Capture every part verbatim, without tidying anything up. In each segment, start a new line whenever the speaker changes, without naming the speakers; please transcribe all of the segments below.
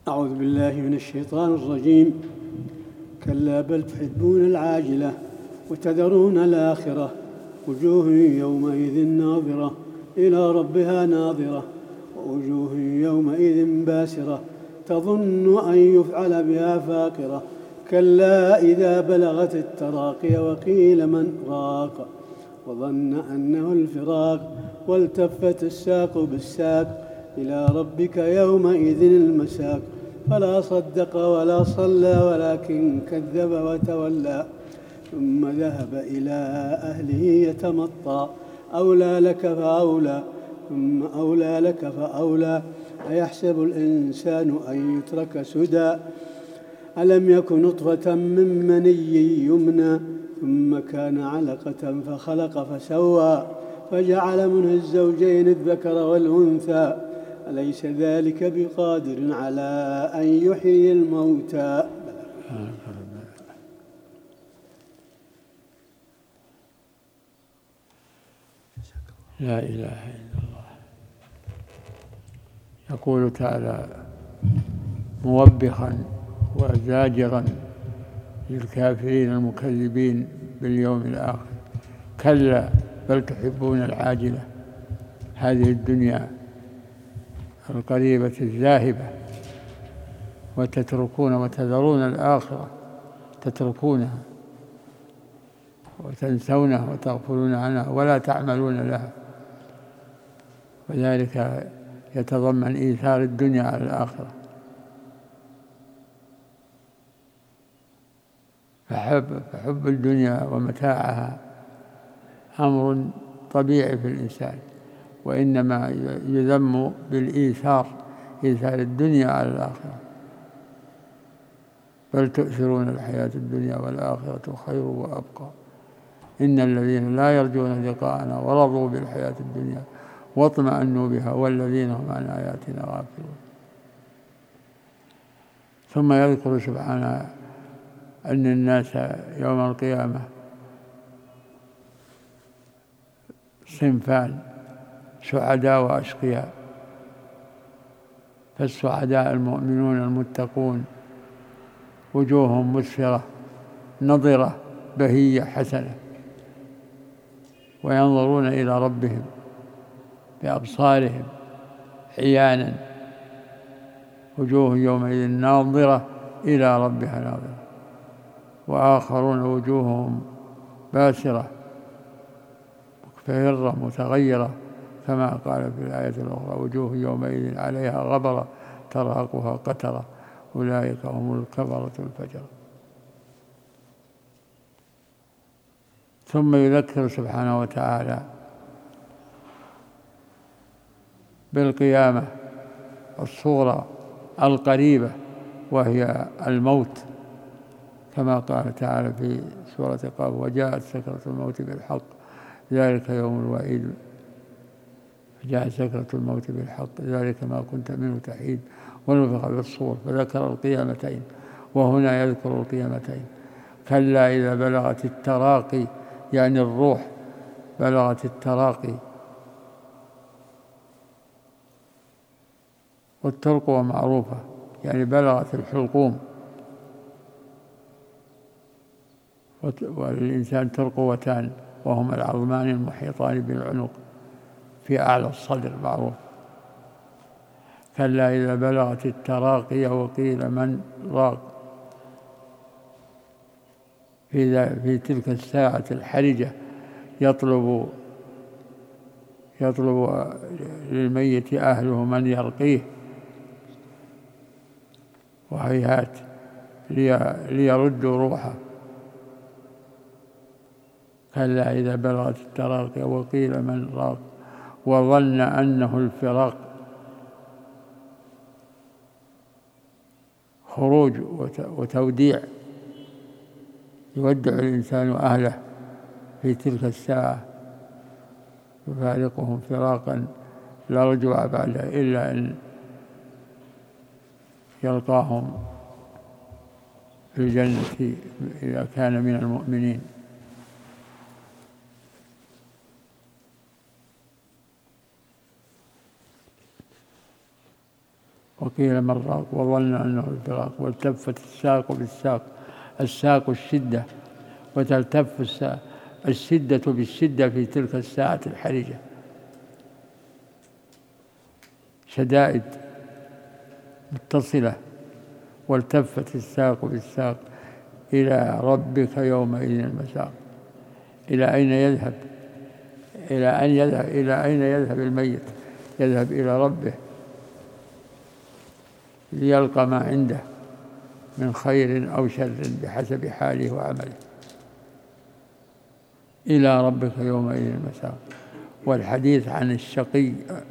أعوذ بالله من الشيطان الرجيم. كلا بل تحبون العاجلة وتذرون الآخرة وجوه يومئذ ناظرة إلى ربها ناظرة ووجوه يومئذ باسرة تظن أن يفعل بها فاقرة كلا إذا بلغت التراقي وقيل من راق وظن أنه الفراق والتفت الساق بالساق إلى ربك يومئذ المساق فلا صدق ولا صلى ولكن كذب وتولى ثم ذهب إلى أهله يتمطى أولى لك فأولى ثم أولى لك فأولى أيحسب الإنسان أن يترك سدى ألم يكن نطفة من مني يمنى ثم كان علقة فخلق فسوى فجعل منه الزوجين الذكر والأنثى أليس ذلك بقادر على أن يحيي الموتى.
لا إله إلا الله. يقول تعالى موبخا وزاجرا للكافرين المكذبين باليوم الآخر: كلا بل تحبون العاجلة، هذه الدنيا القريبة الذاهبة، وتتركون وتذرون الآخرة، تتركونها وتنسونها وتغفلون عنها ولا تعملون لها، وذلك يتضمن إيثار الدنيا على الآخرة. فحب, فحب الدنيا ومتاعها أمر طبيعي في الإنسان، وإنما يذم بالإيثار، إيثار الدنيا على الآخرة. بل تؤثرون الحياة الدنيا والآخرة خير وأبقى إن الذين لا يرجون لقاءنا ورضوا بالحياة الدنيا واطمأنوا بها والذين هم عن آياتنا غافلون. ثم يذكر سبحانه أن الناس يوم القيامة صنفان: سعداء وأشقياء. فالسعداء المؤمنون المتقون وجوههم مسفرة نضرة بهية حسنة، وينظرون إلى ربهم بأبصارهم عيانا، وجوه يومئذ ناظرة إلى ربها ناظرة. وآخرون وجوههم باسرة مكفهرة متغيرة، كما قال في الآية الأخرى: وجوه يومئذ عليها غبرة ترهقها قترة أولئك هم الكفرة الفجرة. ثم يذكر سبحانه وتعالى بالقيامة الصورة القريبة وهي الموت، كما قال تعالى في سورة قاف: وجاءت سكرة الموت بالحق ذلك يوم الوعيد جاءت سكرة الموت بالحق ذلك ما كنت منه تحيد ونفخ في الصور فذكر القيامتين، وهنا يذكر القيامتين. كلا إذا بلغت التراقي، يعني الروح بلغت التراقي، والترقوة معروفة يعني بلغت الحلقوم، وللإنسان ترقوتان وهما العظمان المحيطان بالعنق في أعلى الصدر معروف. كلا إذا بلغت التراقي وقيل من راق. في, في تلك الساعة الحرجة يطلب يطلب للميت أهله من يرقيه، وهيهات ليردوا روحه. كلا إذا بلغت التراقي وقيل من راق وظن أنه الفراق، خروج وتوديع، يودع الإنسان أهله في تلك الساعة، يفارقهم فراقا لا رجوع بعده إلا أن يلقاهم في الجنة إذا كان من المؤمنين. وقيل من راق وظن أنه الفراق والتفت الساق بالساق. الساق الشدة، وتلتف الشدة بالشدة في تلك الساعة الحرجة، شدائد متصلة. والتفت الساق بالساق إلى ربك يومئذ المساق. إلى أين يذهب؟ إلى أن يذهب إلى أين يذهب الميت؟ يذهب إلى ربه ليلقى ما عنده من خير أو شر بحسب حاله وعمله. إلى ربك يومئذ المساق. والحديث عن الشقي،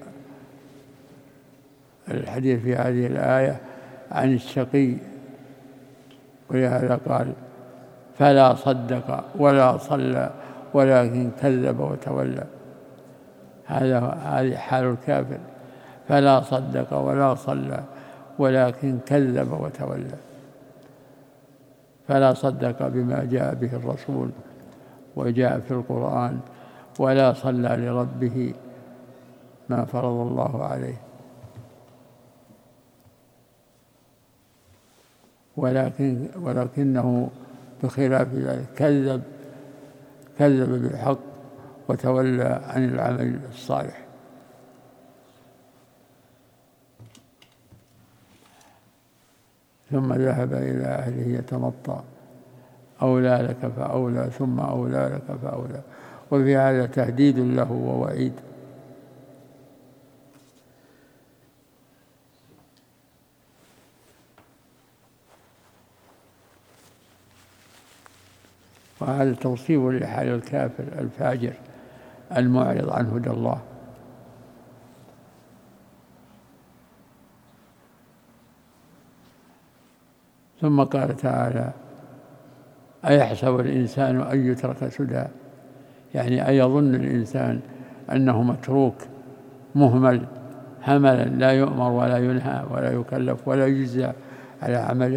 الحديث في هذه الآية عن الشقي، ولهذا قال فلا صدق ولا صلى ولكن كذب وتولى. هذا هذه حال الكافر، فلا صدق ولا صلى ولكن كذب وتولى. فلا صدق بما جاء به الرسول وجاء في القرآن، ولا صلى لربه ما فرض الله عليه، ولكن ولكنه بخلاف ذلك كذب كذب بالحق وتولى عن العمل الصالح. ثم ذهب إلى أهله يتمطى. أولى لك فأولى ثم أولى لك فأولى. وفي هذا تهديد له ووعيد. وهذا توصيف لحال الكافر الفاجر المعرض عن هدى الله. ثم قال تعالى أيحسب الإنسان أن يترك سدى، يعني أيظن الإنسان أنه متروك مهمل هملا لا يؤمر ولا ينهى ولا يكلف ولا يجزى على عمله؟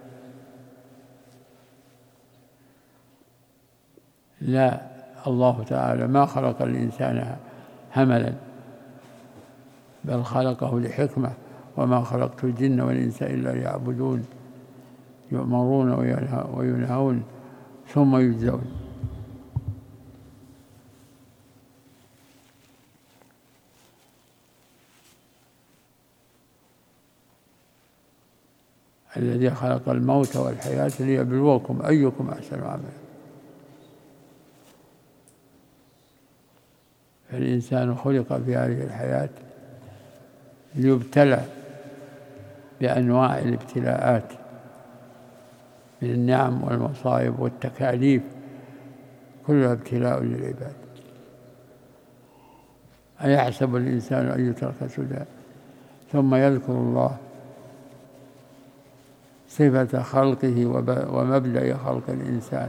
لا، الله تعالى ما خلق الإنسان هملا، بل خلقه لحكمة. وما خلقت الجن والإنس إلا ليعبدون، يؤمرون وينهون ثم يجزون. الذي خلق الموت والحياة ليبلوكم أيكم أحسن عملا. فالإنسان خلق في هذه الحياة ليبتلى بأنواع الابتلاءات من النعم والمصائب والتكاليف، كلها ابتلاء للعباد. أيحسب الإنسان أن يترك سدى. ثم يذكر الله صفة خلقه ومبدأ خلق الإنسان.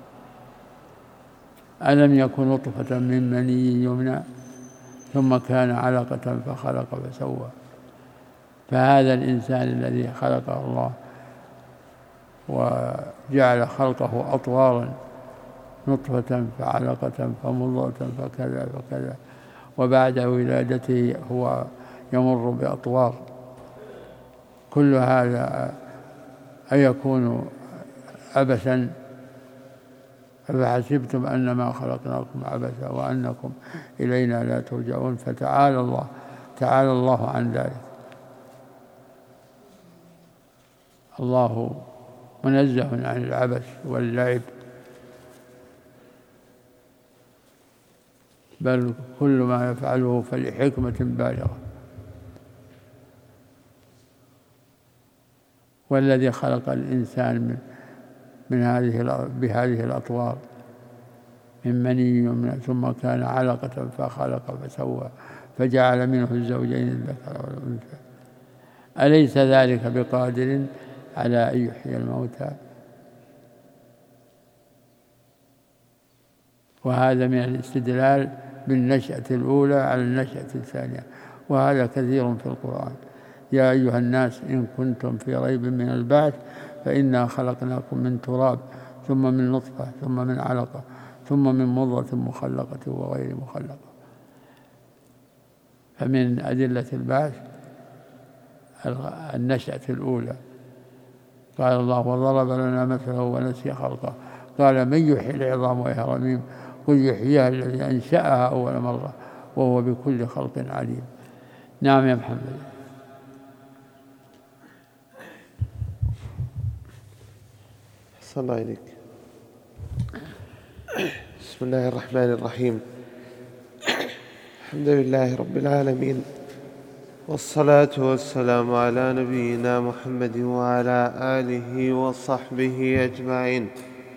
ألم يكن نطفة من مني يمنى ثم كان علقة فخلق فسوى. فهذا الإنسان الذي خلقه الله وجعل خلقه أطوارا، نطفة فعلقة فمضغة فكذا فكذا، وبعد ولادته هو يمر بأطوار. كل هذا أيكون عبثا؟ أفحسبتم أنما خلقناكم عبثا وأنكم إلينا لا ترجعون. فتعالى الله تعالى الله عن ذلك. الله منزه عن العبث واللعب، بل كل ما يفعله فلحكمة بالغة. والذي خلق الإنسان من من هذه بهذه الأطوار من مني يمنى ثم كان علقة فخلق فسوى فجعل منه الزوجين الذكر والأنثى. أليس ذلك بقادر على أن يحيي الموتى؟ وهذا من الاستدلال بالنشأة الأولى على النشأة الثانية، وهذا كثير في القرآن. يا أيها الناس إن كنتم في ريب من البعث فإنا خلقناكم من تراب ثم من نطفة ثم من علقة ثم من مضغة مخلقة وغير مخلقة. فمن أدلة البعث النشأة الأولى. قال الله وضرب لنا مثله ونسي خلقه قال من يحيي العظام وهي رميم قل يحييها الذي أنشأها أول مرة وهو بكل خلق عليم. نعم يا محمد.
أحسن الله إليك. بسم الله الرحمن الرحيم. الحمد لله رب العالمين، والصلاة والسلام على نبينا محمد وعلى آله وصحبه أجمعين.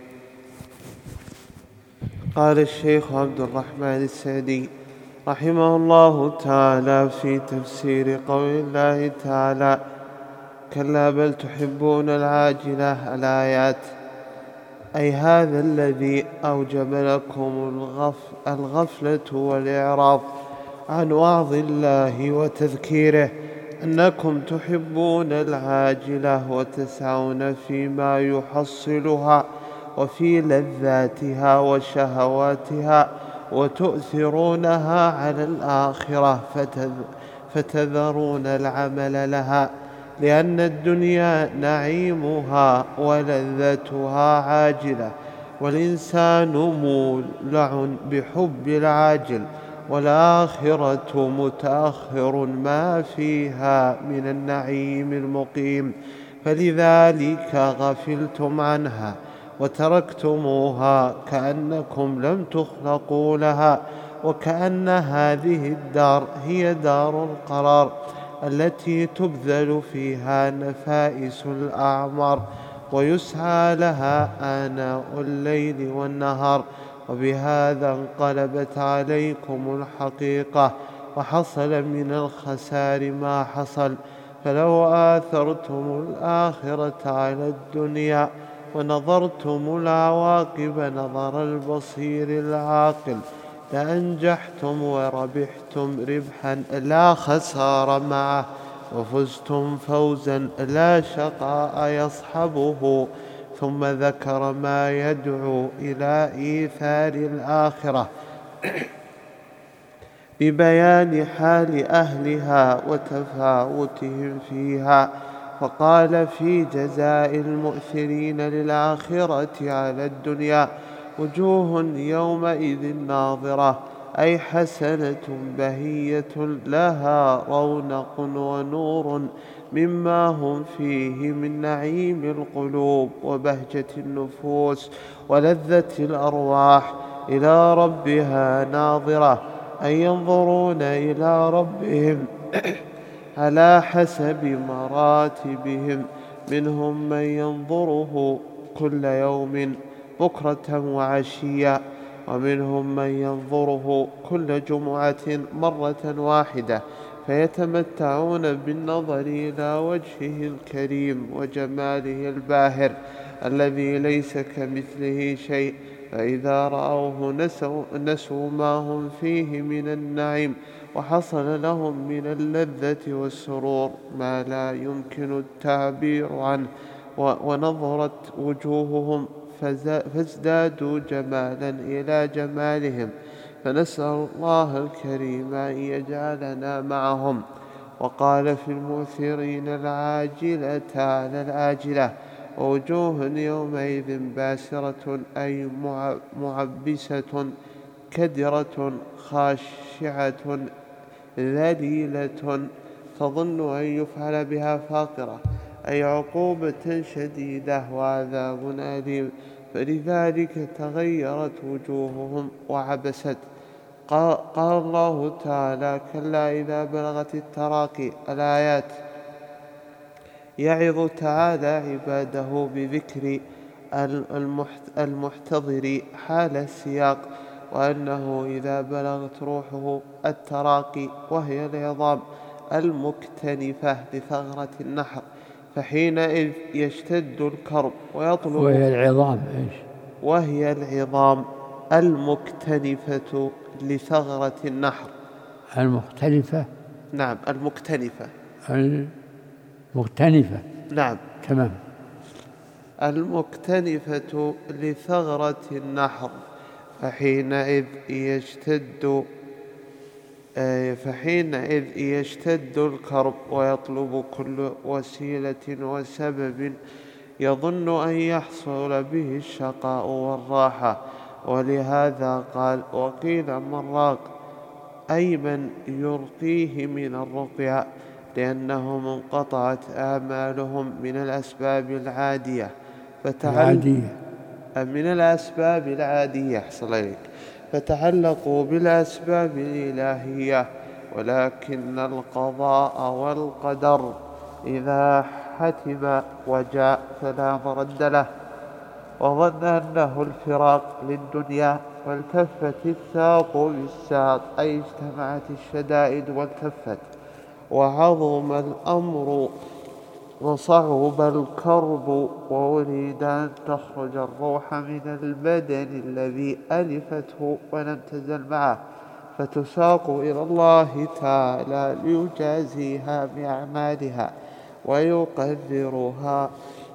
قال الشيخ عبد الرحمن السعدي رحمه الله تعالى في تفسير قول الله تعالى كلا بل تحبون العاجلة الآيات، أي هذا الذي أوجب لكم الغف الغفلة والإعراض عن وعظ الله وتذكيره، أنكم تحبون العاجلة وتسعون فيما يحصلها وفي لذاتها وشهواتها وتؤثرونها على الآخرة فتذرون العمل لها، لأن الدنيا نعيمها ولذتها عاجلة، والإنسان مولع بحب العاجل، والآخرة متأخر ما فيها من النعيم المقيم، فلذلك غفلتم عنها وتركتموها كأنكم لم تخلقوا لها، وكأن هذه الدار هي دار القرار التي تبذل فيها نفائس الأعمار ويسعى لها آناء الليل والنهار، وبهذا انقلبت عليكم الحقيقة وحصل من الخسار ما حصل. فلو آثرتم الآخرة على الدنيا ونظرتم العواقب نظر البصير العاقل لأنجحتم وربحتم ربحا لا خسار معه، وفزتم فوزا لا شقاء يصحبه. ثم ذكر ما يدعو إلى إيثار الآخرة ببيان حال أهلها وتفاوتهم فيها، فقال في جزاء المؤثرين للآخرة على الدنيا وجوه يومئذ ناظرة، أي حسنة بهية لها رونق ونور مما هم فيه من نعيم القلوب وبهجة النفوس ولذة الأرواح، إلى ربها ناظرة، أي ينظرون إلى ربهم على حسب مراتبهم، منهم من ينظره كل يوم بكرة وعشيا، ومنهم من ينظره كل جمعة مرة واحدة، فيتمتعون بالنظر إلى وجهه الكريم وجماله الباهر الذي ليس كمثله شيء، فإذا رأوه نسوا, نسوا ما هم فيه من النعيم، وحصل لهم من اللذة والسرور ما لا يمكن التعبير عنه، ونظرت وجوههم فازدادوا جمالا إلى جمالهم، فنسأل الله الكريم أن يجعلنا معهم. وقال في المؤثرين العاجلة على الآجلة ووجوه يومئذ باسرة، أي معبسة كدرة خاشعة ذليلة تظن أن يفعل بها فاقرة، أي عقوبة شديدة وعذاب أليم، فلذلك تغيرت وجوههم وعبست. قال, قال الله تعالى كلا إذا بلغت التراقي الآيات، يعظ تعالى عباده بذكر المحتضر حال السياق، وأنه إذا بلغت روحه التراقي وهي العظام المكتنفة لثغرة النحر، فحينئذ يشتد الكرب ويطلب.
وهي العظام إيش؟
وهي العظام المكتنفة لثغرة النحر.
المختلفة.
نعم المكتنفة.
المكتنفة.
نعم
تمام.
المكتنفة لثغرة النحر، فحينئذ يشتد فحينئذ يشتد الكرب ويطلب كل وسيلة وسبب يظن أن يحصل به الشقاء والراحة. ولهذا قال: وقيل من راق، أي من يرقيه من الرقية، لأنهم انقطعت آمالهم من الأسباب العادية
العادية
من الأسباب العادية فتعلقوا بالأسباب الإلهية. ولكن القضاء والقدر إذا حتم وجاء فلا مرد له، وظن أنه الفراق للدنيا، والتفت الساق بالساق، أي اجتمعت الشدائد والتفت، وعظم الأمر وصعب الكرب، وأريد أن تخرج الروح من البدن الذي ألفته ولم تزل معه، فتساق إلى الله تعالى ليجازيها بأعمالها ويقدرها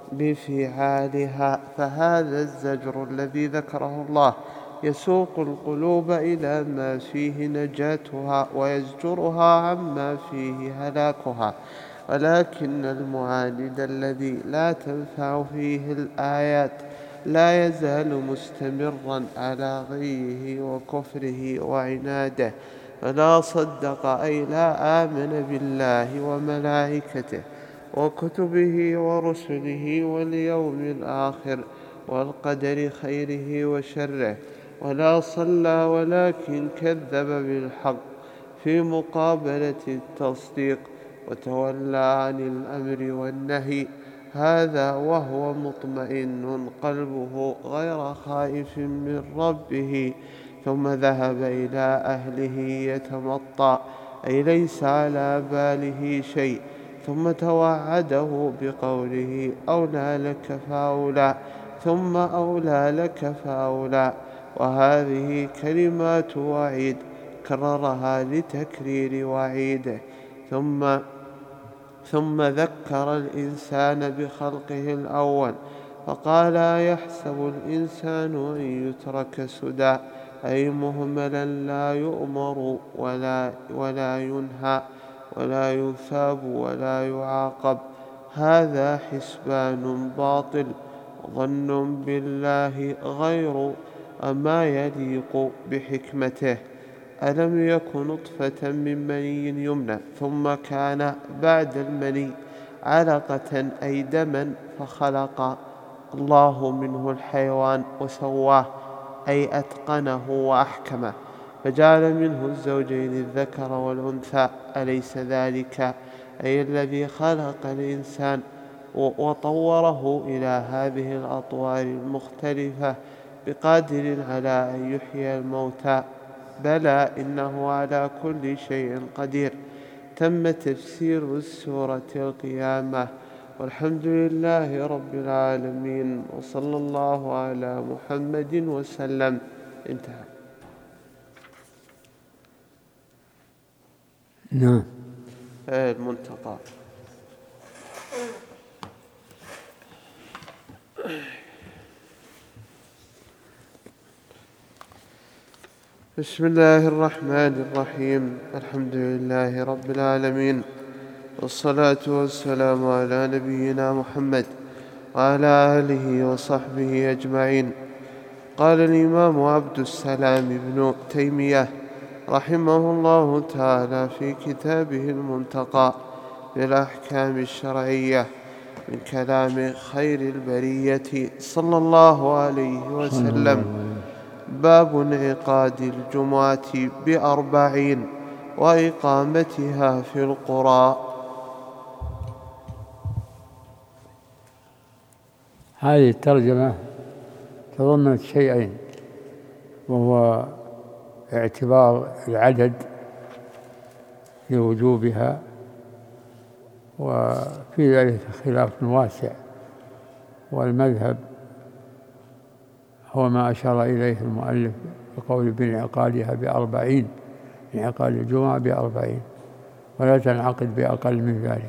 بفعالها. فهذا الزجر الذي ذكره الله يسوق القلوب إلى ما فيه نجاتها ويزجرها عما فيه هلاكها. ولكن المعاند الذي لا تنفع فيه الآيات لا يزال مستمرا على غيه وكفره وعناده، فلا صدق، أي لا آمن بالله وملائكته وكتبه ورسله واليوم الآخر والقدر خيره وشره، ولا صلى، ولكن كذب بالحق في مقابلة التصديق، وتولى عن الأمر والنهي. هذا وهو مطمئن قلبه غير خائف من ربه، ثم ذهب إلى أهله يتمطى، أي ليس على باله شيء، ثم توعده بقوله: أولى لك فأولى، ثم أولى لك فأولى. وهذه كلمات وعيد كررها لتكرير وعيده. ثم ثم ذكر الإنسان بخلقه الأول، فقال: أيحسب الإنسان أن يترك سدى، أي مهملا لا يؤمر ولا, ولا ينهى ولا يثاب ولا يعاقب. هذا حسبان باطل، ظن بالله غير ما يليق بحكمته. ألم يكن نطفة من مني يمنى، ثم كان بعد المني علقة، أي دما، فخلق الله منه الحيوان وسواه، أي أتقنه وأحكمه، فجعل منه الزوجين الذكر والأنثى. أليس ذلك، أي الذي خلق الإنسان وطوره إلى هذه الأطوار المختلفة بقادر على أن يحيي الموتى؟ بلى، إنه على كل شيء قدير. تم تفسير السورة القيامة، والحمد لله رب العالمين، وصلى الله على محمد وسلم. انتهى.
نعم.
المنتقى. بسم الله الرحمن الرحيم. الحمد لله رب العالمين، والصلاة والسلام على نبينا محمد وعلى آله وصحبه أجمعين. قال الإمام عبد السلام بن تيمية رحمه الله تعالى في كتابه المنتقى بالأحكام الشرعية من كلام خير البرية صلى الله عليه وسلم: باب انعقاد الجمعة بأربعين وإقامتها في القرى.
هذه الترجمة تضمنت شيئين، وهو اعتبار العدد لوجوبها، وفي ذلك خلاف واسع، والمذهب هو ما أشار إليه المؤلف بقول بانعقادها بأربعين، انعقاد الجمعة بأربعين، ولا تنعقد بأقل من ذلك.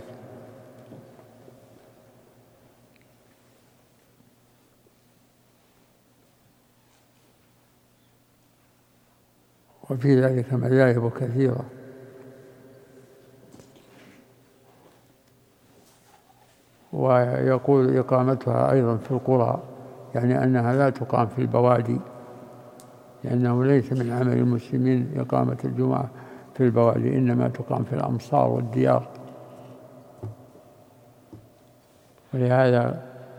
وفي ذلك مذاهب كثيرة، ويقول إقامتها أيضا في القرى، يعني أنها لا تقام في البوادي، لأنه ليس من عمل المسلمين إقامة الجمعة في البوادي، إنما تقام في الأمصار والديار. ولهذا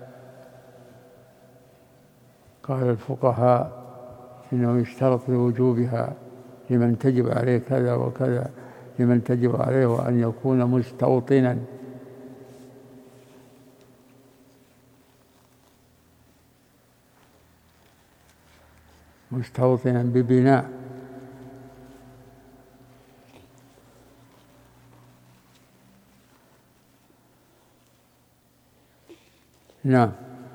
قال الفقهاء إنه يشترط لوجوبها لمن تجب عليه كذا وكذا، لمن تجب عليه أن يكون مستوطنا، مستوطنا ببناء. نعم.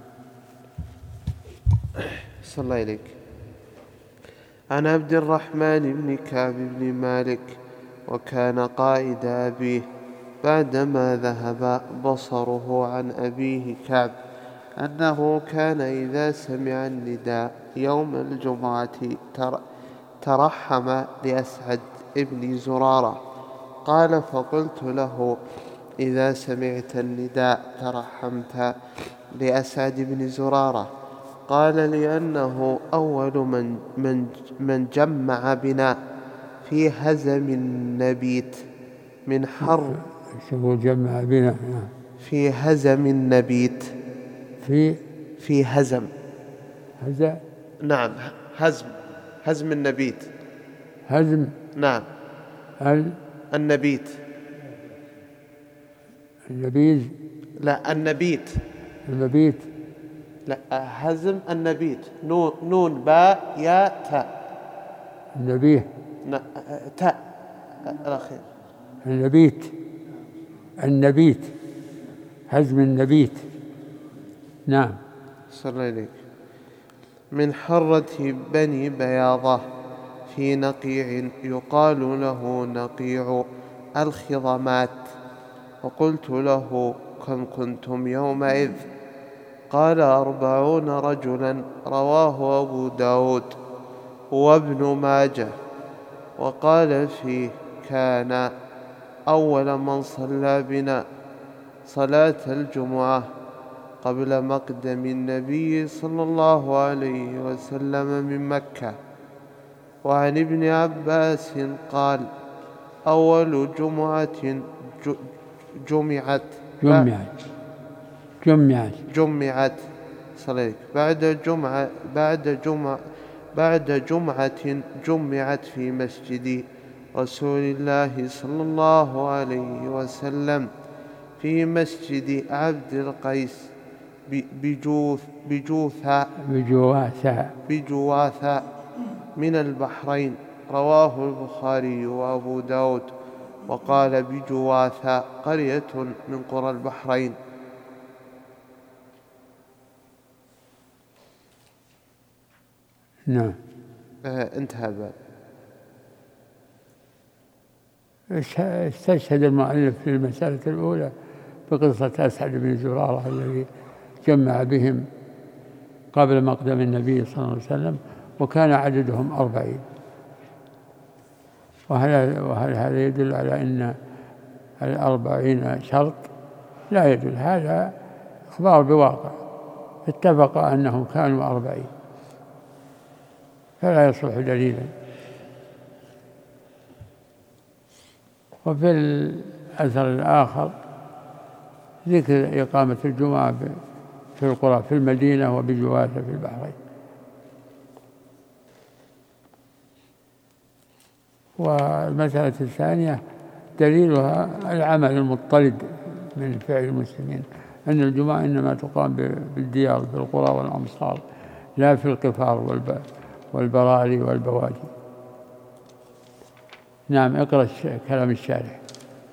صلى الله عليك. عن عبد الرحمن بن كعب بن مالك، وكان قائد أبيه، بعدما ذهب بصره عن أبيه كعب، أنه كان إذا سمع النداء يوم الجمعة ترحم لأسعد بن زرارة. قال: فقلت له: إذا سمعت النداء ترحمت لأسعد بن زرارة؟ قال: لأنه أول من, من, من جمع بنا في هزم النبيت من حر
جمع بنا
في هزم النبيت
في
في هزم
هزم
نعم هزم هزم النبيت
هزم
نعم
ال...
النبيت
النبيذ
لا النبيت
المبيت
لا هزم النبيت نون, نون باء ياء تاء
النبيه
تاء الأخير
النبيت النبيت هزم النبيت. نعم.
صلى الله عليك. من حرة بني بياضة في نقيع يقال له نقيع الخضمات. وقلت له: كم كنتم يومئذ؟ قال: أربعون رجلا. رواه أبو داود وابن ماجه. وقال فيه: كان أول من صلى بنا صلاة الجمعة قبل مقدم النبي صلى الله عليه وسلم من مكة. وعن ابن عباس قال: أول جمعة جمعت
جمعت جمعت
جمعت صليك بعد جمعة بعد جمعة بعد جمعة جمعت في مسجد رسول الله صلى الله عليه وسلم في مسجد عبد القيس بجوث بجوثة
بجواثة
بجواثة من البحرين. رواه البخاري وأبو داود. وقال: بجواثة قرية من قرى البحرين.
نعم.
آه انتهى الباب.
استشهد المؤلف في المسألة الأولى بقصة أسعد بن زرارة الذي جمع بهم قبل مقدم النبي صلى الله عليه وسلم، وكان عددهم أربعين. وهل, وهل هذا يدل على أن الأربعين شرط؟ لا يدل، هذا إخبار بواقع، اتفق أنهم كانوا أربعين، فلا يصلح دليلا. وفي الأثر الآخر ذكر إقامة الجمعة في القرى في المدينة وبجواثة في البحرين. والمسألة الثانية دليلها العمل المضطرد من فعل المسلمين، أن الجمعة إنما تقام بالديار في القرى والأمصار، لا في القفار والبراري والبوادي. نعم. اقرأ كلام الشارح.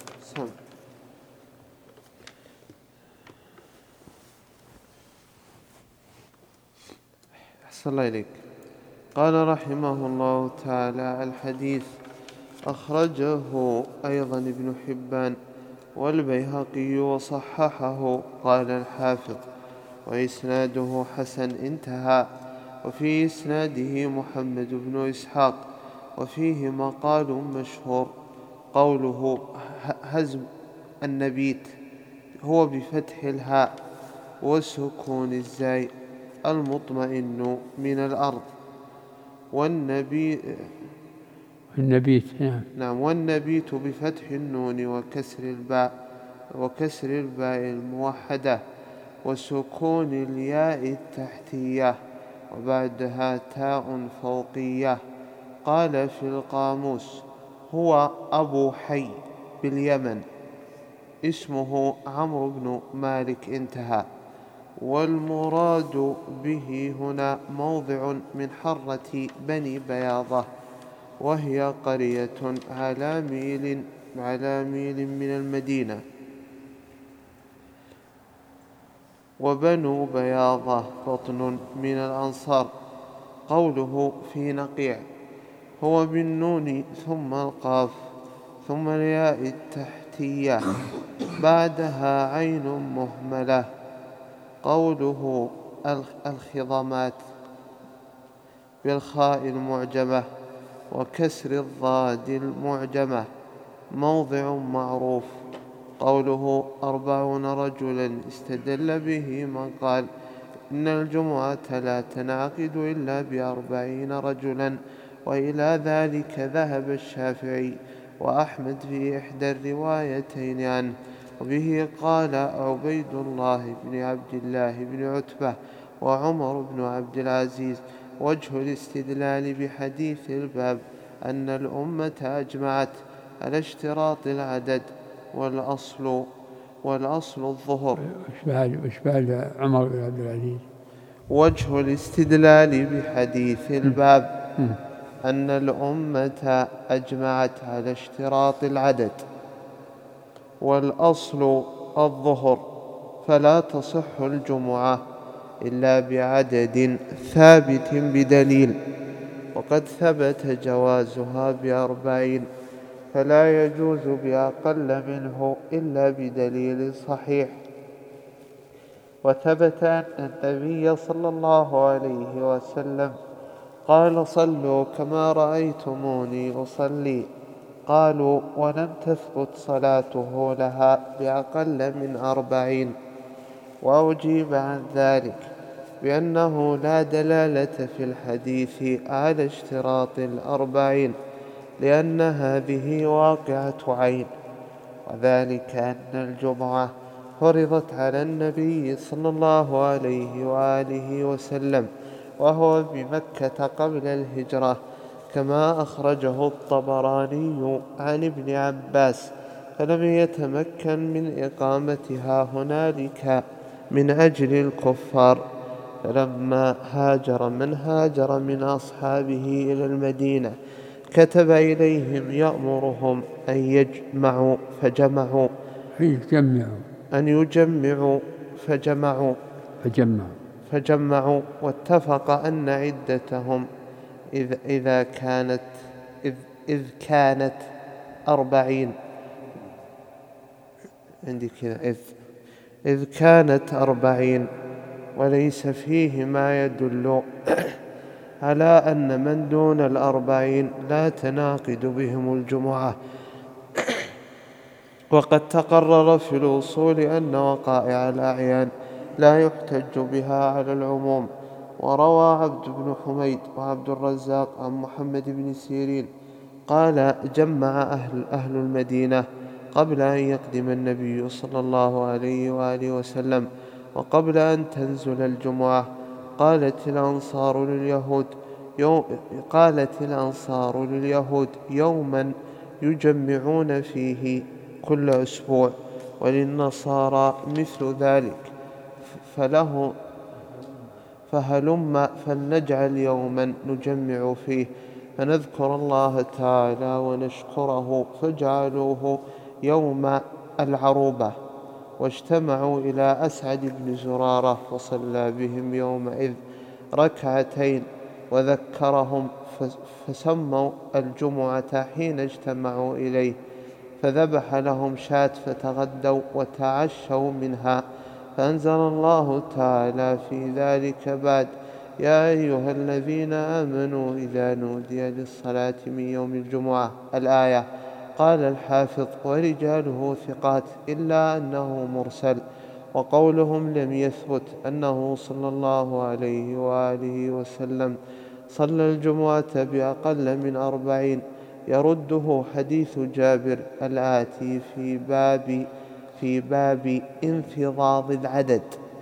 أحسن الله إليك. قال رحمه الله تعالى: الحديث أخرجه أيضا ابن حبان والبيهقي وصححه. قال الحافظ: وإسناده حسن. انتهى. وفي إسناده محمد بن إسحاق، وفيه مقال مشهور قوله هزم النبيت هو بفتح الهاء وسكون الزاي المطمئن من الأرض. والنبي
النبيت نعم.
نعم والنبيت بفتح النون وكسر الباء وكسر الباء الموحدة وسكون الياء التحتية وبعدها تاء فوقية. قال في القاموس: هو أبو حي باليمن، اسمه عمرو بن مالك. انتهى. والمراد به هنا موضع من حرة بني بياضة، وهي قرية على ميل على ميل من المدينة. وبنو بياضة بطن من الأنصار. قوله في نقيع هو بالنون ثم القاف ثم الياء التحتية بعدها عين مهملة. قوله الخضمات بالخاء المعجمة وكسر الضاد المعجمة موضع معروف. قوله أربعون رجلا استدل به من قال إن الجمعة لا تنعقد إلا بأربعين رجلا، وإلى ذلك ذهب الشافعي وأحمد في إحدى الروايتين عنه. وبه قال عبيد الله بن عبد الله بن عتبة وعمر بن عبد العزيز. وجه الاستدلال بحديث الباب أن الأمة أجمعت على اشتراط العدد، والأصل والأصل الظهر.
وش بعد عمر بن عبد العزيز؟
وجه الاستدلال بحديث الباب أن الأمة أجمعت على اشتراط العدد، والأصل الظهر، فلا تصح الجمعة إلا بعدد ثابت بدليل، وقد ثبت جوازها بأربعين، فلا يجوز بأقل منه إلا بدليل صحيح. وثبت أن النبي صلى الله عليه وسلم قال: صلوا كما رأيتموني أصلي. قالوا: ولم تثبت صلاته لها بأقل من أربعين. وأجيب عن ذلك بأنه لا دلالة في الحديث على اشتراط الأربعين، لأن هذه واقعة عين، وذلك أن الجمعة فرضت على النبي صلى الله عليه وآله وسلم وهو بمكة قبل الهجرة، كما أخرجه الطبراني عن ابن عباس، فلم يتمكن من إقامتها هنالك من أجل الكفار. فلما هاجر من هاجر من أصحابه إلى المدينة كتب إليهم يأمرهم أن يجمعوا فجمعوا
يجمعوا
أن يجمعوا فجمعوا
فجمعوا
فجمعوا واتفق أن عدتهم إذ, إذا كانت إذ, إذ كانت أربعين عندي كذا إذ, إذ كانت أربعين، وليس فيه ما يدل على أن من دون الأربعين لا تناقض بهم الجمعة. وقد تقرر في الأصول أن وقائع الأعيان لا يحتج بها على العموم. وروى عبد بن حميد وعبد الرزاق عن محمد بن سيرين قال: جمع أهل, أهل المدينة قبل أن يقدم النبي صلى الله عليه وآله وسلم وقبل أن تنزل الجمعة. قالت الأنصار لليهود يوم قالت الأنصار لليهود يوما يجمعون فيه كل أسبوع، وللنصارى مثل ذلك، فله فهلم فلنجعل يوما نجمع فيه فنذكر الله تعالى ونشكره، فجعلوه يوم العروبة. واجتمعوا إلى أسعد بن زرارة فصلى بهم يومئذ ركعتين وذكرهم، فسموا الجمعة حين اجتمعوا إليه، فذبح لهم شاة فتغدوا وتعشوا منها. فأنزل الله تعالى في ذلك بعد: يا أيها الذين آمنوا إذا نودي للصلاة من يوم الجمعة، الآية. قال الحافظ: ورجاله ثقات إلا أنه مرسل. وقولهم لم يثبت أنه صلى الله عليه وآله وسلم صلى الجمعة بأقل من أربعين يرده حديث جابر الآتي في باب في باب انفضاض العدد،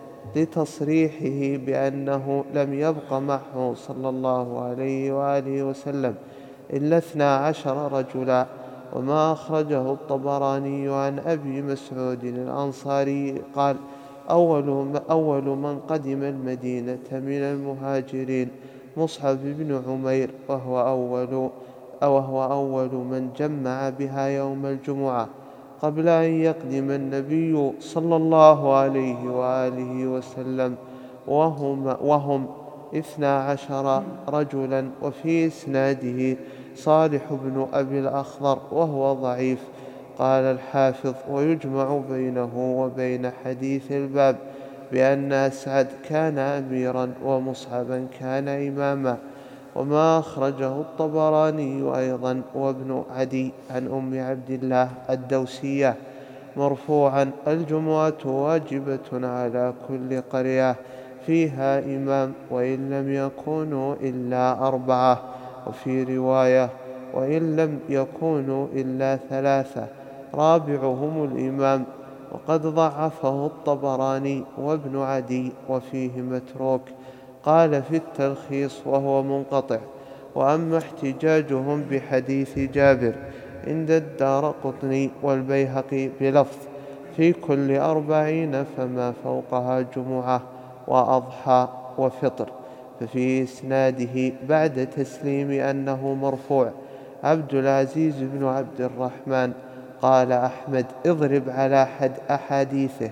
لتصريحه بأنه لم يبق معه صلى الله عليه وآله وسلم إلا اثنا عشر رجلا. وما أخرجه الطبراني عن أبي مسعود الأنصاري قال: أول, أول من قدم المدينة من المهاجرين مصعب بن عمير، وهو أول, وهو أول من جمع بها يوم الجمعة قبل أن يقدم النبي صلى الله عليه وآله وسلم، وهم, وهم اثنا عشر رجلا. وفي إسناده صالح بن أبي الأخضر وهو ضعيف. قال الحافظ: ويجمع بينه وبين حديث الباب بأن أسعد كان أميرا ومصعبا كان إماما. وما أخرجه الطبراني أيضا وابن عدي عن أم عبد الله الدوسية مرفوعا: الجمعة واجبة على كل قرية فيها إمام وإن لم يكونوا إلا أربعة. وفي رواية: وإن لم يكونوا إلا ثلاثة رابعهم الإمام. وقد ضعفه الطبراني وابن عدي وفيه متروك. قال في التلخيص وهو منقطع: وأما احتجاجهم بحديث جابر عند الدارقطني والبيهقي بلفظ في كل أربعين فما فوقها جمعة وأضحى وفطر، ففي إسناده بعد تسليم أنه مرفوع عبد العزيز بن عبد الرحمن. قال أحمد: اضرب على حد أحاديثه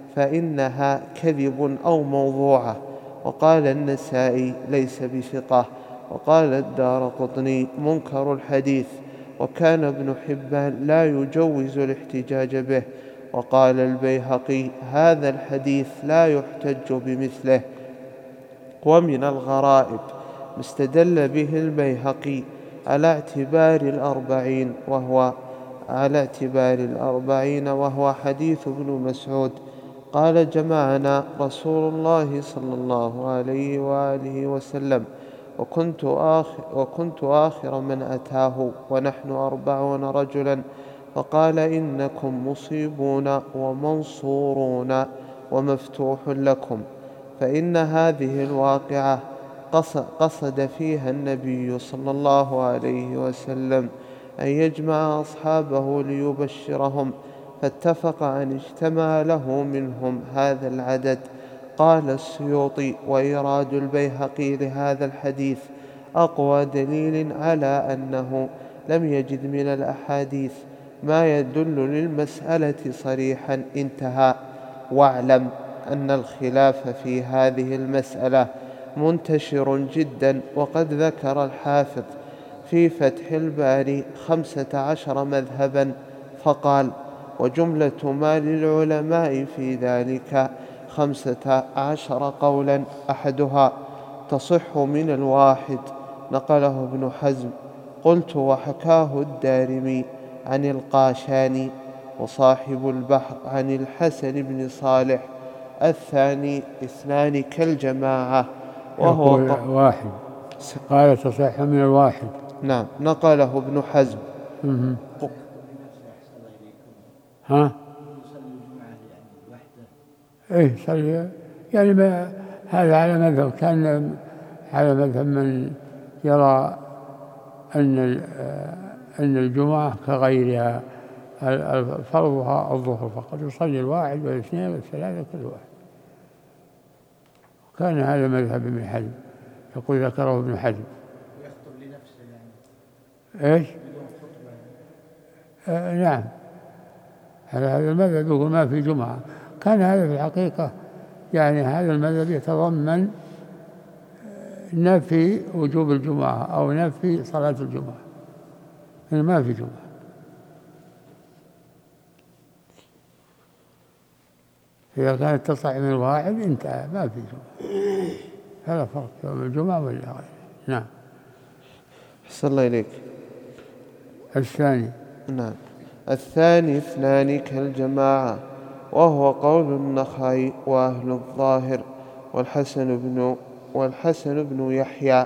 فإنها كذب أو موضوعة. وقال النسائي: ليس بثقة. وقال الدارقطني: منكر الحديث. وكان ابن حبان لا يجوز الاحتجاج به. وقال البيهقي: هذا الحديث لا يحتج بمثله. ومن الغرائب استدل به البيهقي على اعتبار الأربعين وهو على اعتبار الأربعين وهو حديث ابن مسعود قال: جمعنا رسول الله صلى الله عليه وآله وسلم وكنت آخر, وكنت آخر من أتاه ونحن أربعون رجلا، فقال: إنكم مصيبون ومنصورون ومفتوح لكم. فإن هذه الواقعة قصد فيها النبي صلى الله عليه وسلم أن يجمع أصحابه ليبشرهم، فاتفق أن اجتمع له منهم هذا العدد. قال السيوطي: وإيراد البيهقي لهذا الحديث أقوى دليل على أنه لم يجد من الأحاديث ما يدل للمسألة صريحا. انتهى. واعلم أن الخلاف في هذه المسألة منتشر جدا، وقد ذكر الحافظ في فتح الباري خمسة عشر مذهبا فقال: وجملة ما للعلماء في ذلك خمسة عشر قولا، أحدها تصح من الواحد، نقله ابن حزم. قلت: وحكاه الدارمي عن القاشاني وصاحب البحر عن الحسن بن صالح. الثاني: اثنان كالجماعة، وهو
واحد. قال: تصح من الواحد.
نعم، نقله ابن حزم.
ها؟ ايه صلي يعني ما هذا على مذهب، كان على مذهب من يرى أن أن الجمعة كغيرها فرضها الظهر فقط، يصلي الواحد والاثنين والثلاثة كل واحد. كان هذا مذهب ابن حزم، يقول ذكره ابن حزم.
ويخطب لنفسه يعني
ايش؟ آه نعم، هذا المذهب يقول ما في جمعة. كان هذا في الحقيقة يعني هذا المذهب يتضمن نفي وجوب الجمعة أو نفي صلاة الجمعة، يعني ما في جمعة. إذا كانت تصح من الواحد انتهى، ما في جمعة، هذا فرق يوم الجمعة ولا غيره. نعم.
أحسن الله إليك.
الثاني
نعم. الثاني اثنان كالجماعة، وهو قول النخعي وأهل الظاهر والحسن بن, والحسن بن يحيى.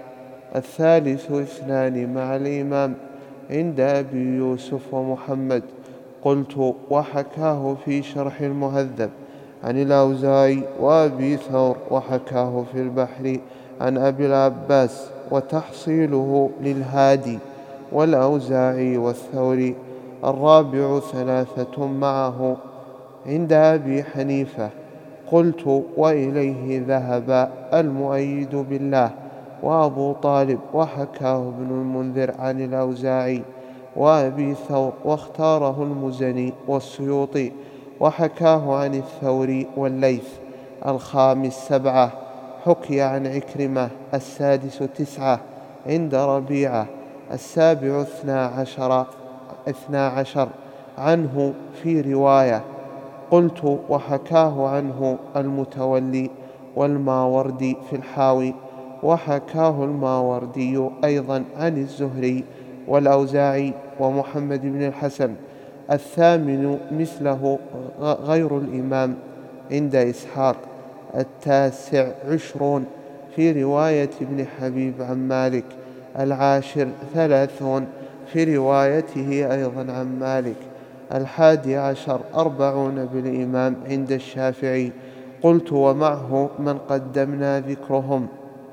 الثالث اثنان مع الإمام عند أبي يوسف ومحمد. قلت وحكاه في شرح المهذب عن الأوزاعي وأبي ثور، وحكاه في البحر عن أبي العباس، وتحصيله للهادي والأوزاعي والثوري. الرابع ثلاثة معه عند أبي حنيفة. قلت وإليه ذهب المؤيد بالله وأبو طالب، وحكاه ابن المنذر عن الأوزاعي وأبي ثور، واختاره المزني والسيوطي، وحكاه عن الثوري والليث. الخامس سبعة حكي عن عكرمة. السادس تسعة عند ربيعة. السابع اثنا عشر, اثنا عشر عنه في رواية. قلت وحكاه عنه المتولي والماوردي في الحاوي، وحكاه الماوردي أيضا عن الزهري والأوزاعي ومحمد بن الحسن. الثامن مثله غير الإمام عند إسحاق. التاسع عشرون في رواية ابن حبيب عن مالك. العاشر ثلاثون في روايته أيضا عن مالك. الحادي عشر أربعون بالإمام عند الشافعي. قلت ومعه من قدمنا ذكرهم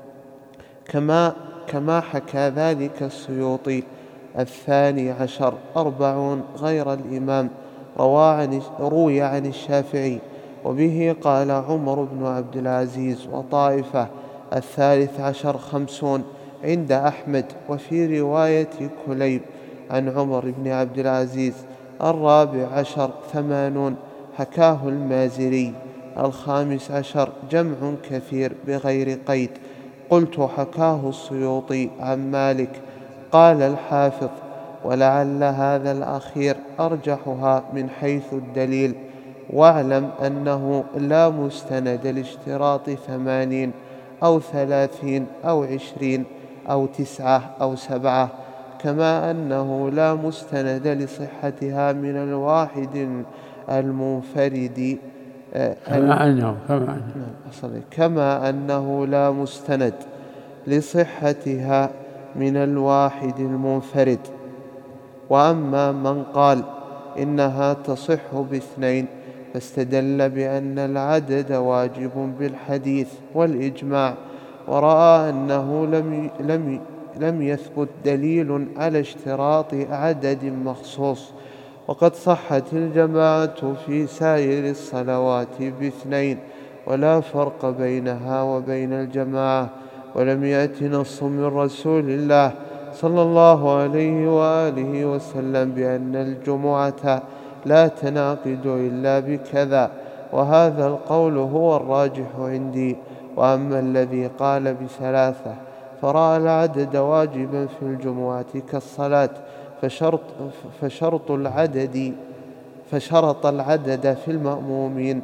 كما, كما حكى ذلك السيوطي. الثاني عشر أربعون غير الإمام روي عن الشافعي، وبه قال عمر بن عبد العزيز وطائفة. الثالث عشر خمسون عند أحمد، وفي رواية كليب عن عمر بن عبد العزيز. الرابع عشر ثمانون حكاه المازري. الخامس عشر جمع كثير بغير قيد. قلت حكاه السيوطي عن مالك. قال الحافظ ولعل هذا الأخير أرجحها من حيث الدليل، واعلم أنه لا مستند لاشتراط ثمانين أو ثلاثين أو عشرين أو تسعة أو سبعة، كما أنه لا مستند لصحتها من الواحد المنفرد
كما أنه كما,
كما أنه لا مستند لصحتها من الواحد المنفرد. وأما من قال إنها تصح باثنين فاستدل بأن العدد واجب بالحديث والإجماع، ورأى أنه لم, لم, لم يثبت دليل على اشتراط عدد مخصوص، وقد صحت الجماعة في سائر الصلوات باثنين ولا فرق بينها وبين الجماعة، ولم يأت نص من رسول الله صلى الله عليه وآله وسلم بأن الجمعة لا تنعقد إلا بكذا، وهذا القول هو الراجح عندي. وأما الذي قال بثلاثة فرأى العدد واجبا في الجمعة كالصلاة فشرط, فشرط العدد فشرط العدد في المأمومين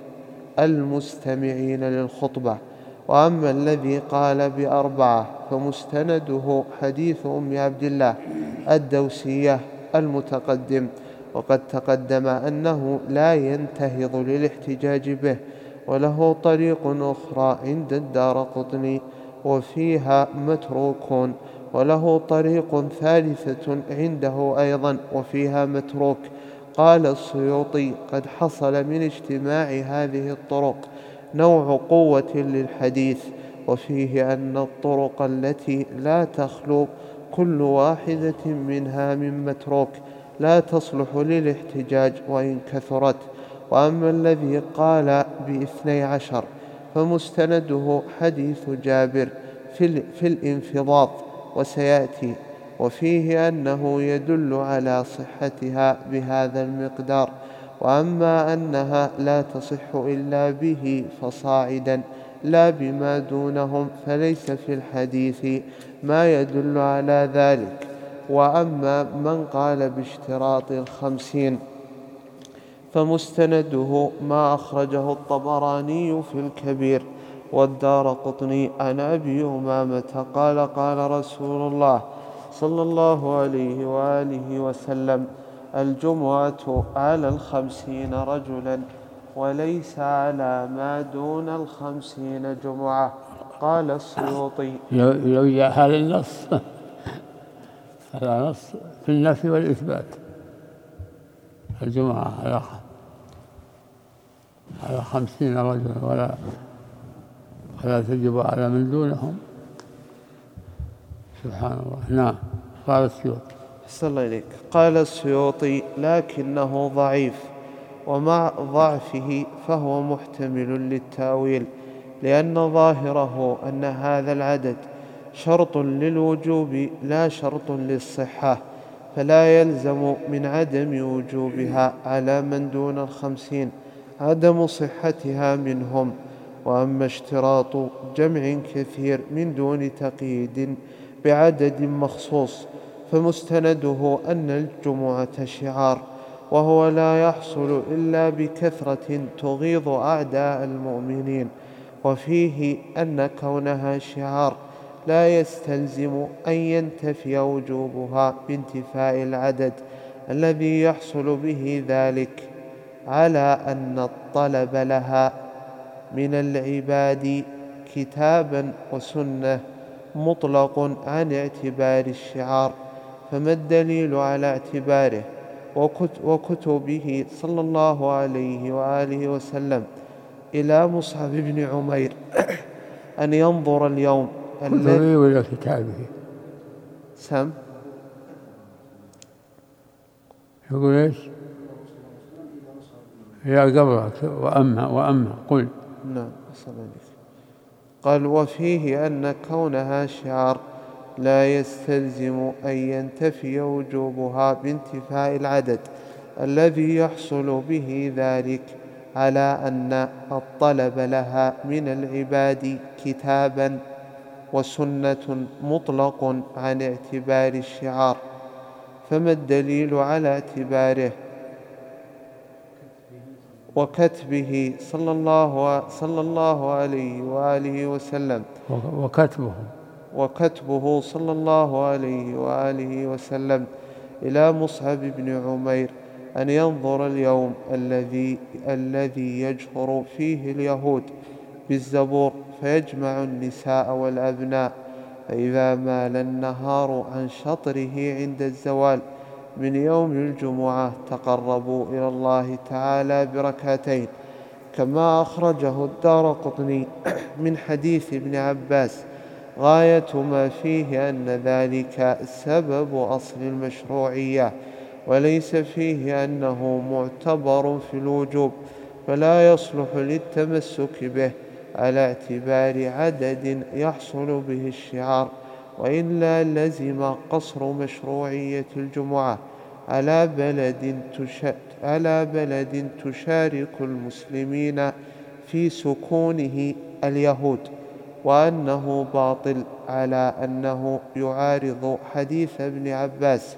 المستمعين للخطبة. وأما الذي قال بأربعة فمستنده حديث أم عبد الله الدوسية المتقدم، وقد تقدم أنه لا ينتهض للاحتجاج به، وله طريق أخرى عند الدارقطني وفيها متروك، وله طريق ثالثة عنده أيضا وفيها متروك. قال السيوطي قد حصل من اجتماع هذه الطرق نوع قوة للحديث، وفيه أن الطرق التي لا تخلو كل واحدة منها من متروك لا تصلح للاحتجاج وإن كثرت. وأما الذي قال باثني عشر فمستنده حديث جابر في الانفضاض وسيأتي، وفيه أنه يدل على صحتها بهذا المقدار. وأما أنها لا تصح إلا به فصاعدا لا بما دونهم فليس في الحديث ما يدل على ذلك. وأما من قال باشتراط الخمسين فمستنده ما أخرجه الطبراني في الكبير والدارقطني عن أبي أمامة قال قال رسول الله صلى الله عليه وآله وسلم الجمعة على الخمسين رجلا وليس على ما دون الخمسين جمعة. قال السيوطي
لو جاء هذا النص هذا نص في النفي والإثبات. الجمعة على على خمسين رجلا ولا ولا تجب على من دونهم. سبحان الله. نعم. قال السيوطي
أحسن الله إليك. قال السيوطي لكنه ضعيف، ومع ضعفه فهو محتمل للتأويل، لأن ظاهره أن هذا العدد شرط للوجوب لا شرط للصحة، فلا يلزم من عدم وجوبها على من دون الخمسين عدم صحتها منهم. وأما اشتراط جمع كثير من دون تقييد بعدد مخصوص فمستنده أن الجمعة شعار، وهو لا يحصل إلا بكثرة تغيظ أعداء المؤمنين، وفيه أن كونها شعار لا يستلزم أن ينتفي وجوبها بانتفاء العدد الذي يحصل به ذلك، على أن الطلب لها من العباد كتابا وسنة مطلق عن اعتبار الشعار. فما الدليل على اعتباره وكتبه صلى الله عليه وآله وسلم إلى مصعب بن عمير أن ينظر اليوم
الذي ولا كتابه
سم
يقول إيش يا قبلك وأما وأما قل.
نعم. قال وفيه أن كونها شعار لا يستلزم أن ينتفي وجوبها بانتفاء العدد الذي يحصل به ذلك، على أن الطلب لها من العباد كتابا وسنة مطلق عن اعتبار الشعار. فما الدليل على اعتباره وكتبه صلى الله, صلى الله عليه وآله وسلم
وكتبه
وكتبه صلى الله عليه وآله وسلم إلى مصعب بن عمير أن ينظر اليوم الذي الذي يجهر فيه اليهود بالزبور فيجمع النساء والأبناء، فإذا مال النهار عن شطره عند الزوال من يوم الجمعة تقربوا إلى الله تعالى بركعتين، كما أخرجه الدارقطني من حديث ابن عباس، غاية ما فيه أن ذلك سبب أصل المشروعية، وليس فيه أنه معتبر في الوجوب، فلا يصلح للتمسك به على اعتبار عدد يحصل به الشعار، وإلا لزم قصر مشروعية الجمعة على بلد على بلد تشارك المسلمين في سكونه اليهود، وأنه باطل على أنه يعارض حديث ابن عباس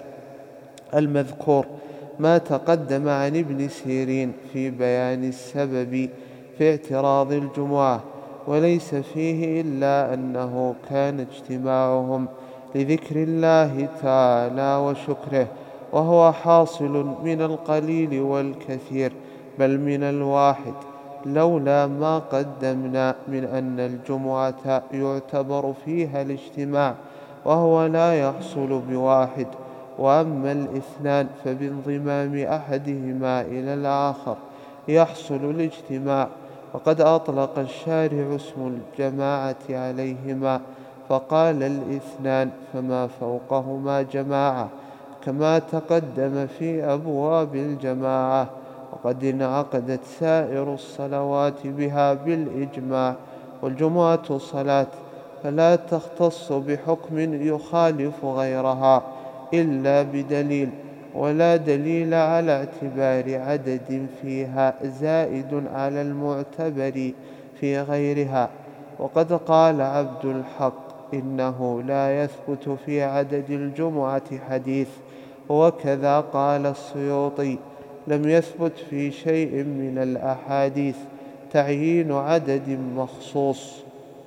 المذكور ما تقدم عن ابن سيرين في بيان السبب في اعتراض الجمعة، وليس فيه إلا أنه كان اجتماعهم لذكر الله تعالى وشكره، وهو حاصل من القليل والكثير بل من الواحد، لولا ما قدمنا من أن الجمعة يعتبر فيها الاجتماع وهو لا يحصل بواحد. وأما الاثنان فبانضمام أحدهما إلى الآخر يحصل الاجتماع، وقد أطلق الشارع اسم الجماعة عليهما فقال الاثنان فما فوقهما جماعة، كما تقدم في أبواب الجماعة، وقد انعقدت سائر الصلوات بها بالإجماع، والجمعة صلاة فلا تختص بحكم يخالف غيرها إلا بدليل، ولا دليل على اعتبار عدد فيها زائد على المعتبر في غيرها. وقد قال عبد الحق إنه لا يثبت في عدد الجمعة حديث، وكذا قال السيوطي لم يثبت في شيء من الأحاديث تعيين عدد مخصوص.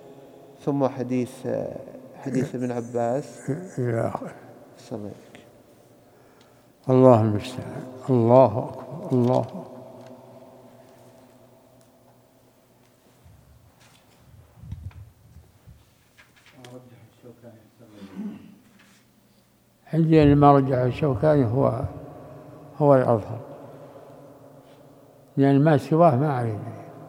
ثم حديث حديث ابن عباس
إلى آخره. الله المستعان. الله أكبر الله أكبر. عندي أن ما رجح الشوكاني هو هو الأظهر، لأن ما سواه ما عليه.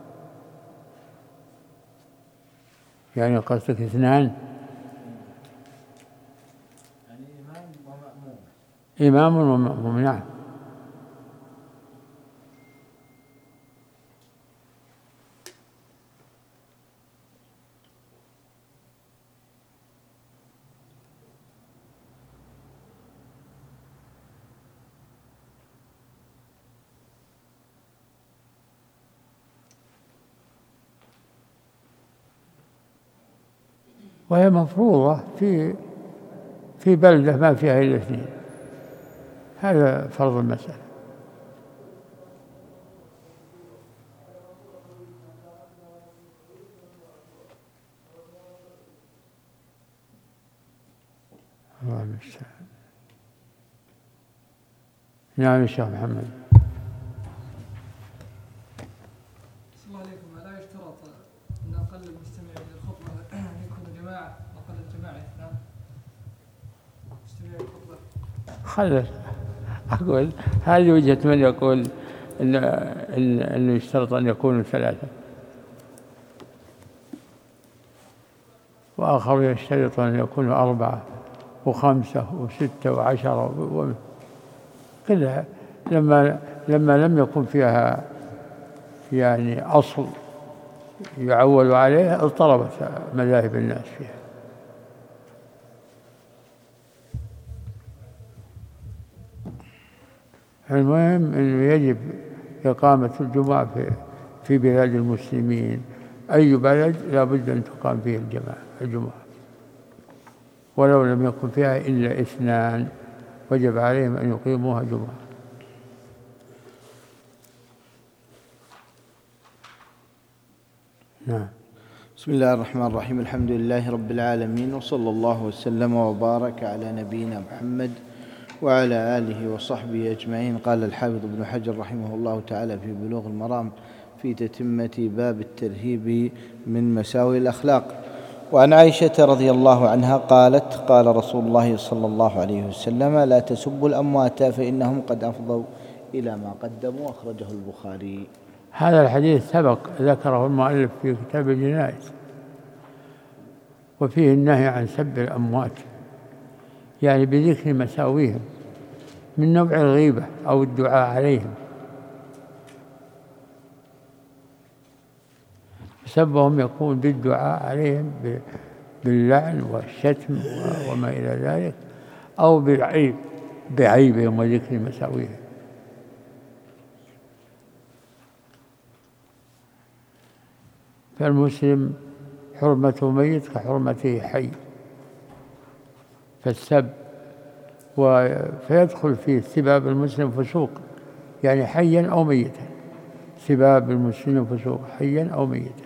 يعني قصدك اثنان،
يعني إمام ومأموم.
إمام ومأموم، نعم. وهي مفروضة في في بلدة ما فيها إلا اثنين، هذا فرض المسألة. الله المستعان. نعم يا شيخ محمد.
الله عليكم، لا يشترط أن أقل المستمعين للخطبة أن يكونوا جماعة، أقل الجماعة اثنان مستمعين للخطبة.
خلص أقول هذه وجهة من يقول إن إنه يشترط أن يكونوا ثلاثة، وآخر يشترط أن يكونوا أربعة وخمسة وستة وعشرة، كلها لما لما لم يكن فيها يعني أصل يعول عليه اضطربت مذاهب الناس فيها. المهم أنه يجب إقامة الجمعة في في بلاد المسلمين، أي بلد لا بد أن تقام فيه الجماعة الجمعة، ولو لم يكن فيها إلا اثنان وجب عليهم أن يقيموها جمعة. نعم.
بسم الله الرحمن الرحيم. الحمد لله رب العالمين، وصلى الله وسلم وبارك على نبينا محمد وعلى آله وصحبه أجمعين. قال الحافظ ابن حجر رحمه الله تعالى في بلوغ المرام في تتمة باب الترهيب من مساوئ الأخلاق: وعن عائشة رضي الله عنها قالت: قال رسول الله صلى الله عليه وسلم: لا تسبوا الأموات فإنهم قد أفضوا إلى ما قدموا. أخرجه البخاري.
هذا الحديث سبق ذكره المؤلف في كتاب الجنائز، وفيه النهي عن سب الأموات، يعني بذكر مساويهم من نوع الغيبة أو الدعاء عليهم. سبهم يكون بالدعاء عليهم باللعن والشتم وما إلى ذلك، أو بالعيب بعيبهم وذكر مساويهم. فالمسلم حرمته ميت كحرمته حي، فالسب فيدخل فيه سباب المسلم فسوق، يعني حيا أو ميتا، سباب المسلم فسوق حيا أو ميتا.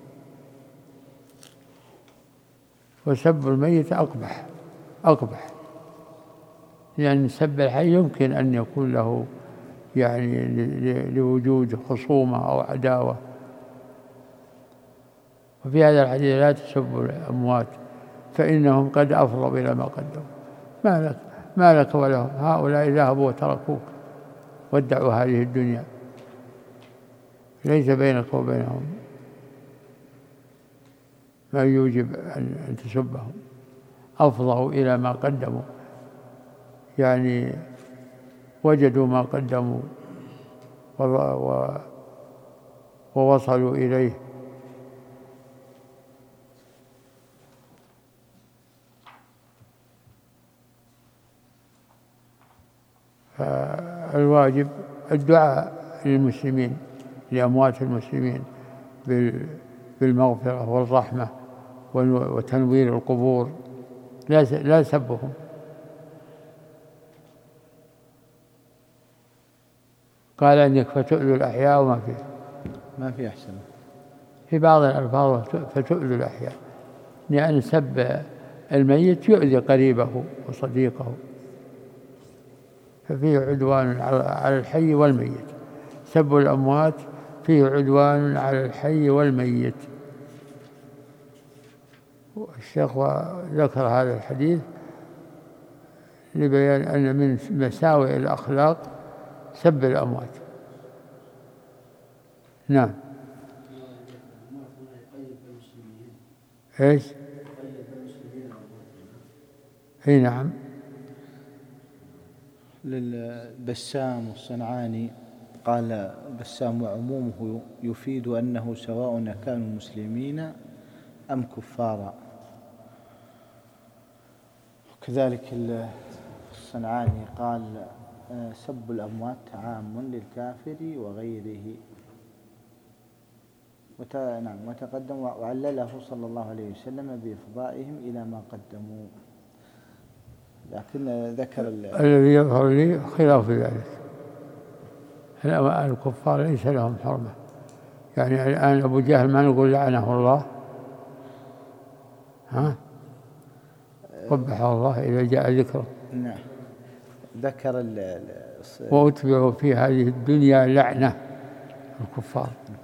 وسب الميت أقبح أقبح، لأن سب الحي يمكن أن يكون له يعني لوجود خصومة أو عداوة. وفي هذا الحديث: لا تسبوا الأموات فإنهم قد أفضوا إلى ما قدموا. ما لك ما لك ولهم، هؤلاء ذهبوا وتركوك وادعوا هذه الدنيا، ليس بينك وبينهم ما يوجب أن تسبهم. أفضوا إلى ما قدموا، يعني وجدوا ما قدموا ووصلوا إليه. فالواجب الدعاء للمسلمين، لأموات المسلمين، بالمغفرة والرحمة وتنوير القبور، لا سبهم. قال أنك فتؤذوا الأحياء وما فيه
ما في أحسن
في بعض الألفاظ فتؤذوا الأحياء، لأن سب الميت يؤذي قريبه وصديقه، ففيه عدوان على الحي والميت. سب الأموات فيه عدوان على الحي والميت. الشيخ ذكر هذا الحديث لبيان أن من مساوئ الأخلاق سب الأموات. نعم. ايش؟ اي نعم.
للبسام والصنعاني قال بسام وعمومه يفيد أنه سواء كانوا مسلمين أم كفارا. وكذلك الصنعاني قال سب الأموات عام للكافر وغيره. وت... نعم وتقدم وعلله صلى الله عليه وسلم بإفضائهم إلى ما قدموا. لكن ذكر
الذي يظهر لي خلاف ذلك. الكفار ليس لهم حرمة. يعني الآن أبو جهل ما نقول لعنه الله، ها قبحه الله إذا جاء ذكره.
نعم. ذكر
وأتبعوا في هذه الدنيا لعنة الكفار.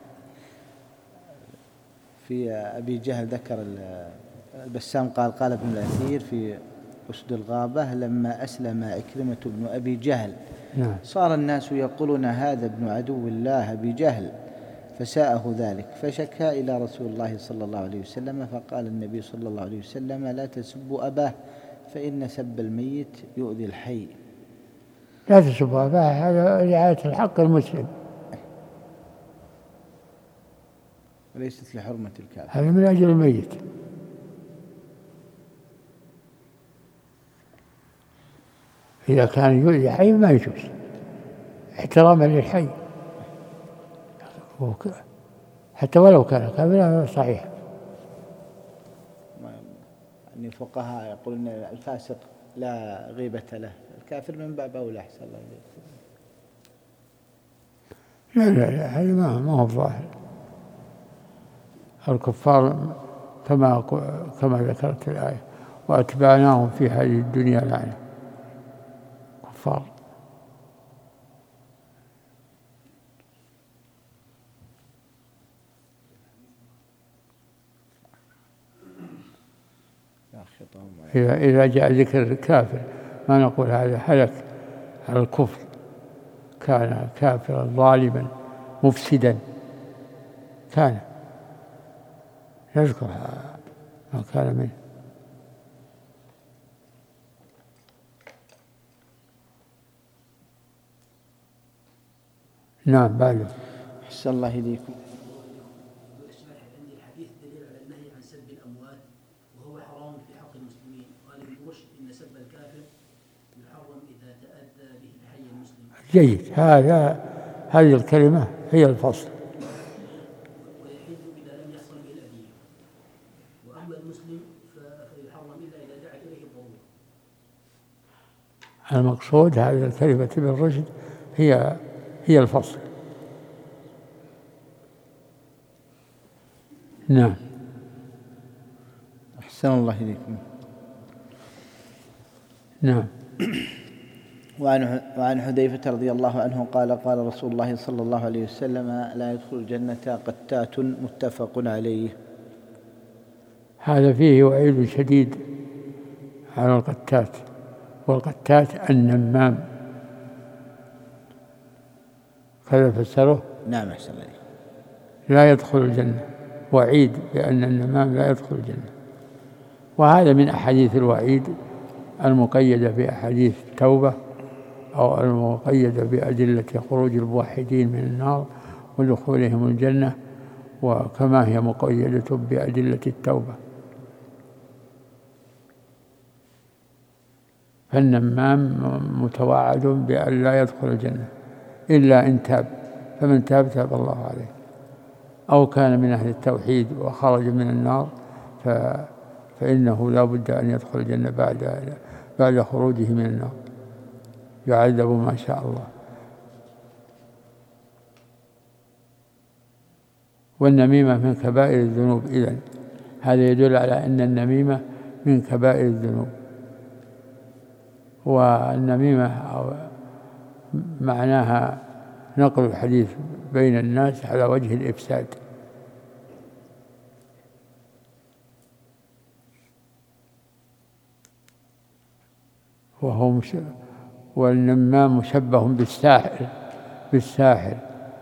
في أبي جهل ذكر البسام قال قال ابن الأثير في أسد الغابة لما أسلم عكرمة بن أبي جهل
نعم.
صار الناس يقولون هذا ابن عدو الله أبي جهل، فساءه ذلك فشكى إلى رسول الله صلى الله عليه وسلم، فقال النبي صلى الله عليه وسلم لا تسبوا أباه فإن سب الميت يؤذي الحي.
لا تسبوا أباه، هذا رعاية الحق المسلم،
وليست لحرمة الكافر،
هذا من أجل الميت. إذا كان يؤذي حي ما يجوز احتراما للحي، حتى ولو كان كافرا صحيح.
يعني الفقهاء يقولون الفاسق لا غيبة له، الكافر من باب أولى. أحسن الله إليك.
لا لا لا، هذا ما ما هو ظاهر. الكفار كما كما ذكرت الآية وأتبعناهم في هذه الدنيا لعنة، كفار. إذا إذا جاء ذكر الكافر ما نقول هذا هلك على الكفر، كان كافرا ظالما مفسدا، كان يذكر ما كان منه. نعم. بعده.
أحسن الله إليكم.
عندي الحديث دليل على النهي عن سب الأموات وهو حرام في حق المسلمين. قال ابن رشد إن سب الكافر يحرم إذا تأذى به الحي المسلم.
جيد، هذا هذه الكلمة هي الفصل.
ويحل إذا لم يحصل به الأذية، وأما المسلم فيحرم إلا إذا دعت إليه الضرورة.
المقصود هذه الكلمة ابن رشد هي هي الفصل. نعم.
أحسن الله إليكم.
نعم.
وعن وعن حذيفة رضي الله عنه قال قال رسول الله صلى الله عليه وسلم لا يدخل الجنة قتات، متفق عليه.
هذا فيه وعيد شديد على القتات، والقتات النمام، كذا فسره.
نعم. أحسن الله.
لا يدخل الجنة، وعيد بأن النمام لا يدخل الجنة. وهذا من أحاديث الوعيد المقيدة بأحاديث التوبة أو المقيدة بأدلة خروج الموحدين من النار ودخولهم الجنة، وكما هي مقيدة بأدلة التوبة. فالنمام متوعد بأن لا يدخل الجنة إلا إن تاب، فمن تاب تاب الله عليه، أو كان من أهل التوحيد وخرج من النار ف... فإنه لا بد أن يدخل الجنة بعد بعد خروجه من النار، يعذب ما شاء الله. والنميمة من كبائر الذنوب. إذن هذا يدل على أن النميمة من كبائر الذنوب. والنميمة أو معناها نقل الحديث بين الناس على وجه الإفساد. وهو مش والنمام مشبه بالساحر بالساحر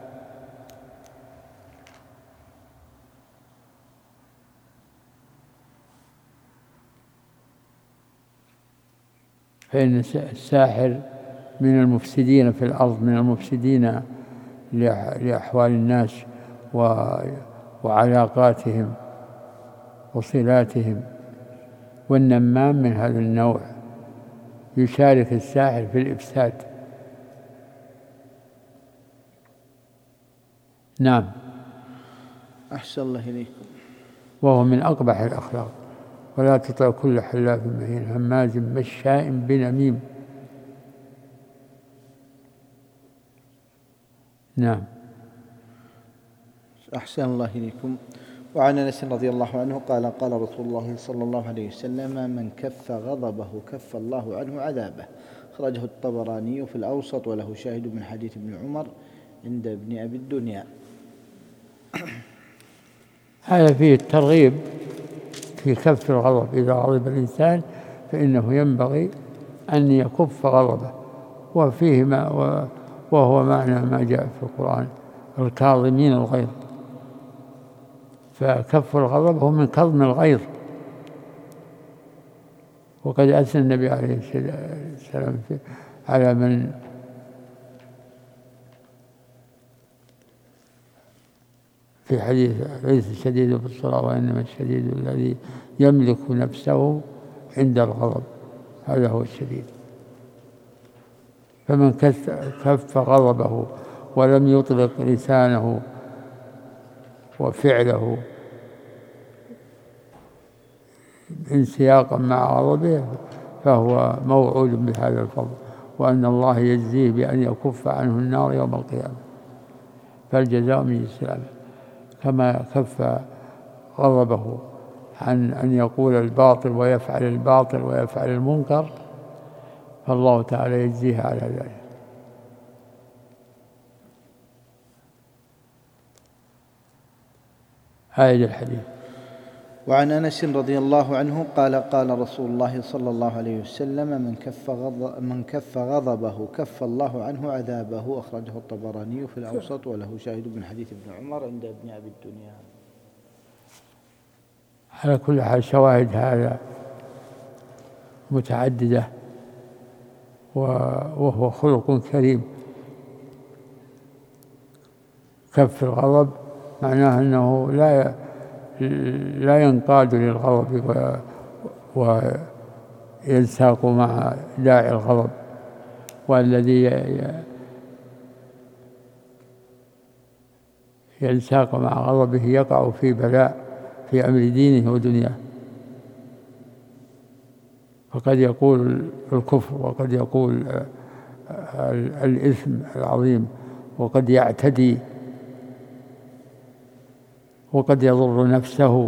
فإن الساحر من المفسدين في الأرض، من المفسدين لأحوال الناس وعلاقاتهم وصلاتهم، والنمام من هذا النوع يشارك الساحر في الإفساد. نعم.
أحسن الله إليكم.
وهو من أقبح الأخلاق. ولا تطع كل حلاف مهين هماز مشاء بنميم. نعم.
أحسن الله إليكم. وعن أنس رضي الله عنه قال قال رسول الله صلى الله عليه وسلم: من كف غضبه كف الله عنه عذابه. أخرجه الطبراني في الأوسط وله شاهد من حديث ابن عمر عند ابن أبي الدنيا.
هذا فيه الترغيب في كف الغضب. إذا غضب الإنسان فإنه ينبغي أن يكف غضبه، وفيه ما وهو معنى ما جاء في القرآن: الكاظمين الغيظ. فكف الغضب هو من كظم الغيظ. وقد أثنى النبي عليه السلام على من في حديث: ليس الشديد بالسرعة وإنما الشديد الذي يملك نفسه عند الغضب، هذا هو الشديد. فمن كف غضبه ولم يطلق لسانه وفعله انسياقا مع غضبه فهو موعود بهذا الفضل، وأن الله يجزيه بأن يكف عنه النار يوم القيامة، فالجزاء من جنس العمل. كما كف غضبه عن أن يقول الباطل ويفعل الباطل ويفعل المنكر، فالله تعالى يجزيه على ذلك. هذا الحديث.
وعن أنس رضي الله عنه قال قال رسول الله صلى الله عليه وسلم: من كف غضب من كف غضبه كف الله عنه عذابه. أخرجه الطبراني في الأوسط وله شاهد من حديث ابن عمر عند ابن أبي الدنيا.
على كل حال شواهد هذا متعددة، وهو خلق كريم. كف الغضب معناه أنه لا لا ينقاد للغضب وينساق مع داعي الغضب، والذي ينساق مع غضبه يقع في بلاء في أمر دينه ودنياه. فقد يقول الكفر، وقد يقول الإثم العظيم، وقد يعتدي، وقد يضر نفسه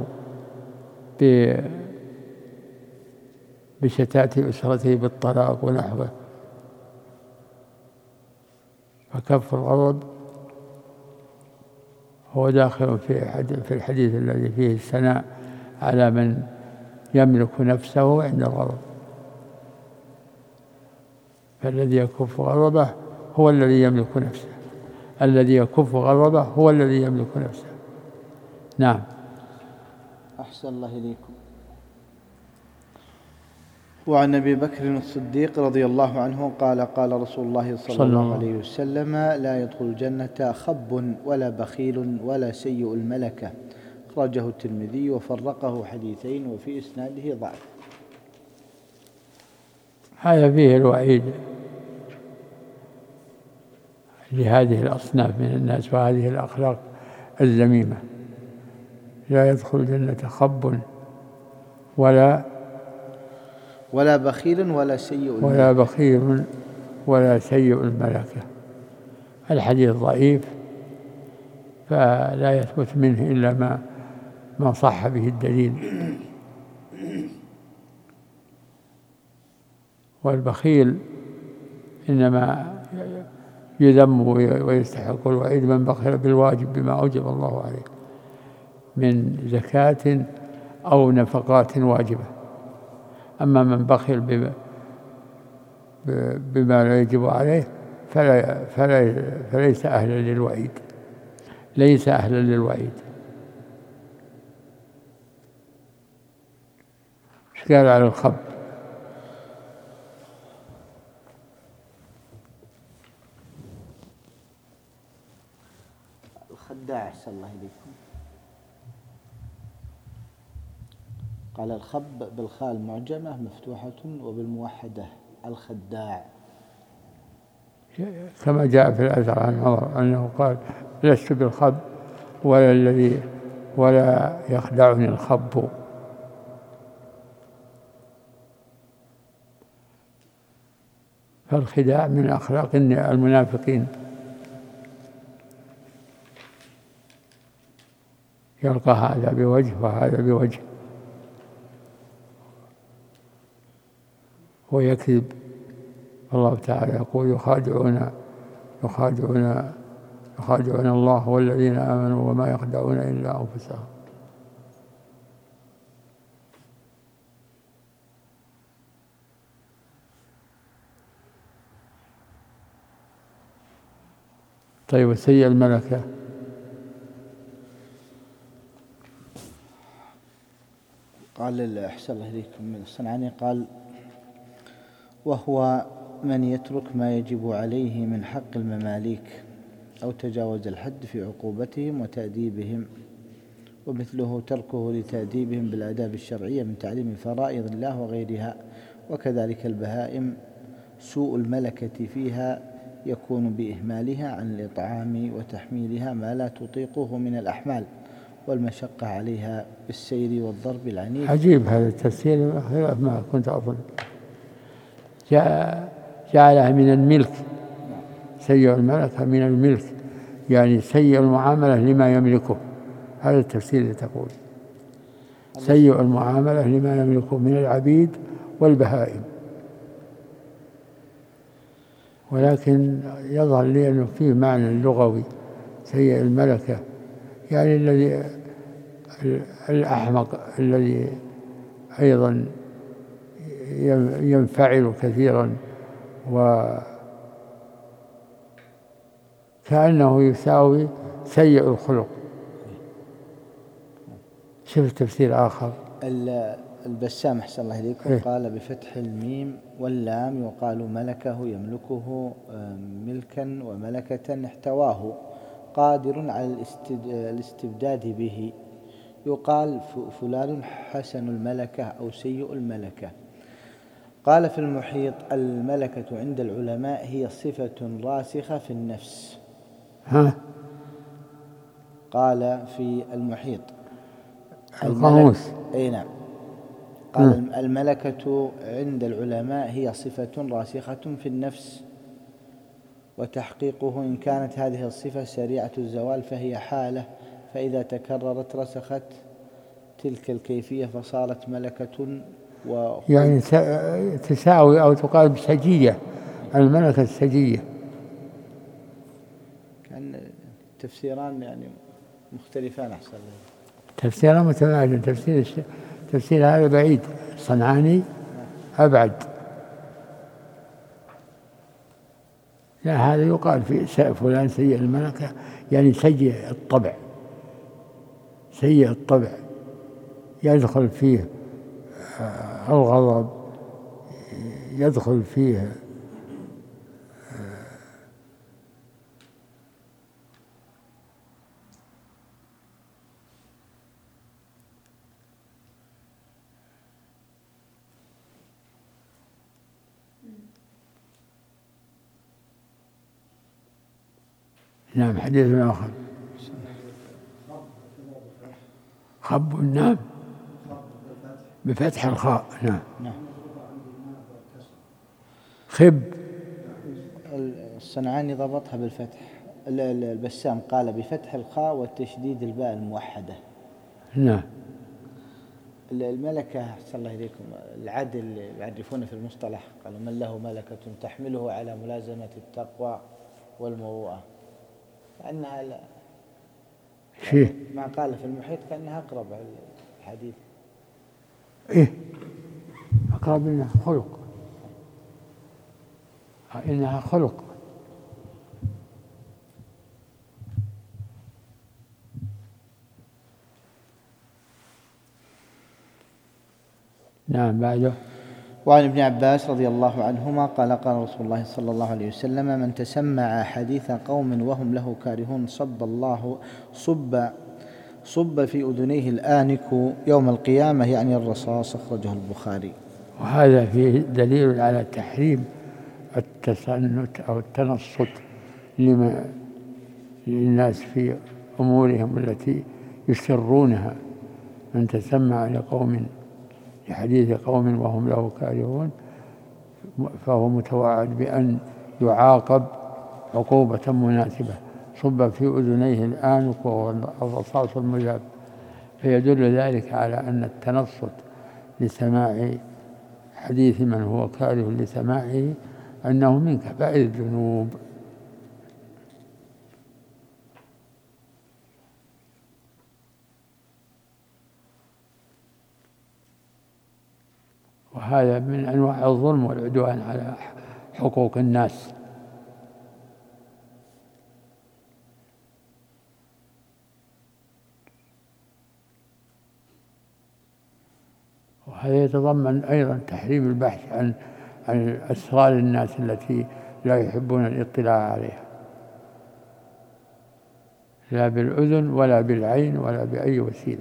بشتات أسرته بالطلاق ونحوه. فكف الغضب هو داخل في الحديث الذي فيه الثناء على من يملك نفسه عند الغضب. فالذي يكف غضبه هو الذي يملك نفسه، الذي يكف غضبه هو الذي يملك نفسه. نعم.
أحسن الله إليكم. وعن أبي بكر الصديق رضي الله عنه قال قال رسول الله صلى, صلى الله عليه وسلم: لا يدخل الجنة خب ولا بخيل ولا سيء الملكة. أخرجه الترمذي وفرقه حديثين وفي إسناده ضعف.
هذا فيه الوعيد لهذه الأصناف من الناس وهذه الأخلاق الذميمة. لا يدخل الجنة خب ولا
ولا بخيل ولا سيء الملكة.
ولا بخيل ولا سيء الملكة. الحديث ضعيف، فلا يثبت منه إلا ما ما صح به الدليل. والبخيل إنما يذم ويستحق الوعيد من بخل بالواجب بما أوجب الله عليه من زكاة أو نفقات واجبة. أما من بخل بما, بما لا يجب عليه فلا فلا فليس أهلا للوعيد، ليس أهلا للوعيد. ايش قال على الخب؟
الخداع أحسن الله إليكم. قال الخب بالخاء المعجمة مفتوحة وبالموحدة الخداع،
كما جاء في الأثر عن عمر أنه قال لست بالخب ولا الذي ولا يخدعني الخب. فالخداع من أخلاق المنافقين، يلقى هذا بوجه وهذا بوجه ويكذب. الله تعالى يقول يخادعون يخادعون يخادعون الله والذين آمنوا وما يخدعون إلا أنفسهم. طيب سيء الملكة
قال أحسن الله إليكم من الصنعاني قال وهو من يترك ما يجب عليه من حق المماليك أو تجاوز الحد في عقوبتهم وتأديبهم، ومثله تركه لتأديبهم بالآداب الشرعية من تعليم فرائض الله وغيرها. وكذلك البهائم سوء الملكة فيها يكون بإهمالها عن الإطعام وتحميلها ما لا تطيقه من الأحمال والمشقة عليها بالسير والضرب العنيف.
عجيب هذا التفسير خلاف ما كنت أظن. جعلها من الملك، سيء الملكة من الملك يعني سيء المعاملة لما يملكه. هذا التفسير اللي تقول سيء المعاملة لما يملكه من العبيد والبهائم. ولكن يظهر لي أنه فيه معنى لغوي سيء الملكة يعني الذي الأحمق الذي أيضا ينفعل كثيرا وكأنه يساوي سيء الخلق. شوف تفسير آخر
البسام أحسن الله إليكم إيه؟ قال بفتح الميم واللام يقال ملكه يملكه ملكا وملكة احتواه قادر على الاستبداد به. يقال فلان حسن الملكة أو سيء الملكة. قال في المحيط الملكة عند العلماء هي صفة راسخة في النفس.
ها؟
قال في المحيط
القاموس
أي نعم. قال ها. الملكة عند العلماء هي صفة راسخة في النفس وتحقيقه إن كانت هذه الصفة سريعة الزوال فهي حالة، فإذا تكررت رسخت تلك الكيفية فصارت ملكة و...
يعني تساوي أو تقارب سجية، الملكة السجية.
كان تفسيران يعني مختلفان أحسن الله.
تفسيران متماثلان. تفسير تفسير هذا بعيد، صنعاني أبعد. لا هذا يقال في فلان سيء الملكة يعني سيء الطبع، سيء الطبع يدخل فيه الغضب، يدخل فيه نعم. حديث آخر خب نعم بفتح الخاء نعم. خب
الصنعاني ضبطها بالفتح. البسام قال بفتح الخاء والتشديد الباء الموحدة.
نعم.
الملكة أحسن الله إليكم العدل يعرفون في المصطلح قالوا من له ملكة تحمله على ملازمة التقوى والمروءة، كأنها لا
شيء
ما قال في المحيط كأنها أقرب الحديث.
إيه أقرب منها خلق، إنها خلق. نعم. بعده.
وعن ابن عباس رضي الله عنهما قال قال رسول الله صلى الله عليه وسلم: من تسمع حديث قوم وهم له كارهون صب الله صب صب في أذنيه الآنك يوم القيامة، يعني الرصاص. أخرجه البخاري.
وهذا فيه دليل على تحريم التسنت أو التنصت لما للناس في أمورهم التي يسرونها. من تسمع لقوم لحديث قوم وهم له كارهون فهو متوعد بأن يعاقب عقوبة مناسبة. صب في أذنيه الآنك وهو الرصاص المذاب، فيدل ذلك على أن التنصت لسماع حديث من هو كاره لسماعه أنه من كبائر الذنوب. وهذا من أنواع الظلم والعدوان على حقوق الناس. وهذا يتضمن أيضا تحريم البحث عن عن أسرار الناس التي لا يحبون الاطلاع عليها، لا بالأذن ولا بالعين ولا بأي وسيلة.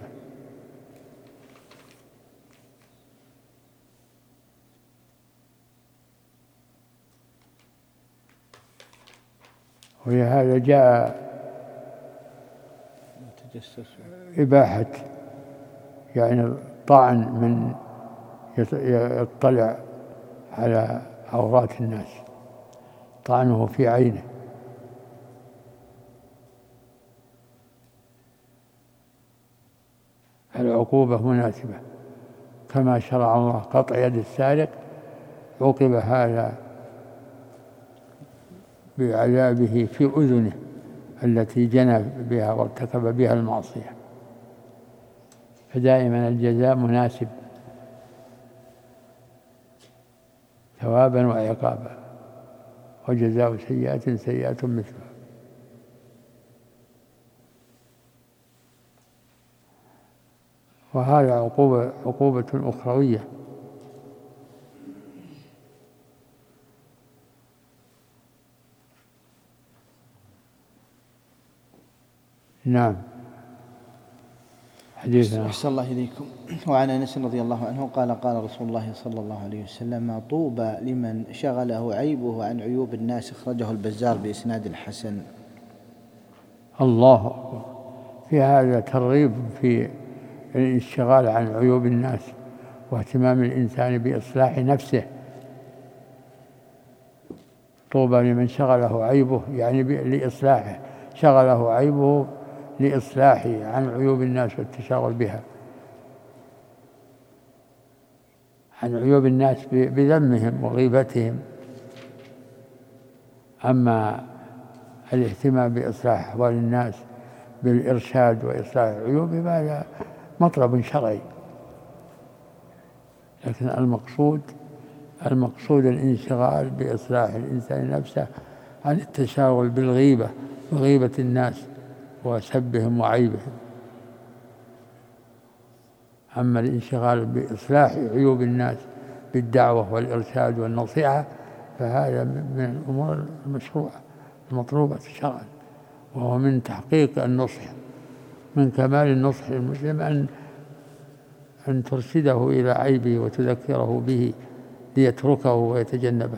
ولهذا جاء إباحة يعني الطعن من يطلع على عورات الناس، طعنه في عينه. العقوبة مناسبة كما شرع الله قطع يد السارق، عوقب هذا بعذابه في أذنه التي جنى بها وارتكب بها المعصية. فدائما الجزاء مناسب ثوابا وعقابا، وجزاء سيئة سيئة مثلها. وهذا عقوبة عقوبة أخروية. نعم. حديثنا.
أحسن الله إليكم. وعن أنس رضي الله عنه قال قال رسول الله صلى الله عليه وسلم: طوبى لمن شغله عيبه عن عيوب الناس. أخرجه البزار بإسناد حسن.
الله أكبر. في هذا ترغيب في الانشغال عن عيوب الناس واهتمام الإنسان بإصلاح نفسه. طوبى لمن شغله عيبه يعني لإصلاحه، شغله عيبه لإصلاحه عن عيوب الناس والتشاغل بها، عن عيوب الناس بذمهم وغيبتهم. أما الاهتمام بإصلاح أحوال الناس بالإرشاد وإصلاح العيوب هذا مطلب شرعي، لكن المقصود المقصود الانشغال بإصلاح الإنسان نفسه عن التشاغل بالغيبة وغيبة الناس وسبهم وعيبهم. أما الانشغال بإصلاح عيوب الناس بالدعوة والإرشاد والنصيحة فهذا من الأمور المشروعة المطلوبة شرعا، وهو من تحقيق النصح، من كمال النصح للمسلم أن أن ترشده إلى عيبه وتذكره به ليتركه ويتجنبه.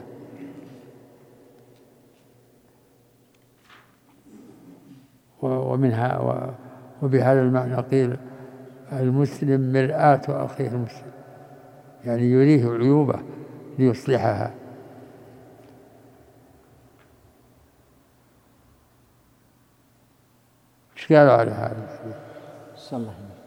ومنها وبهذا المعنى قيل المسلم مرآة أخيه المسلم، يعني يريه عيوبه ليصلحها. ايش قالوا على هذا؟
صلى الله عليه وسلم.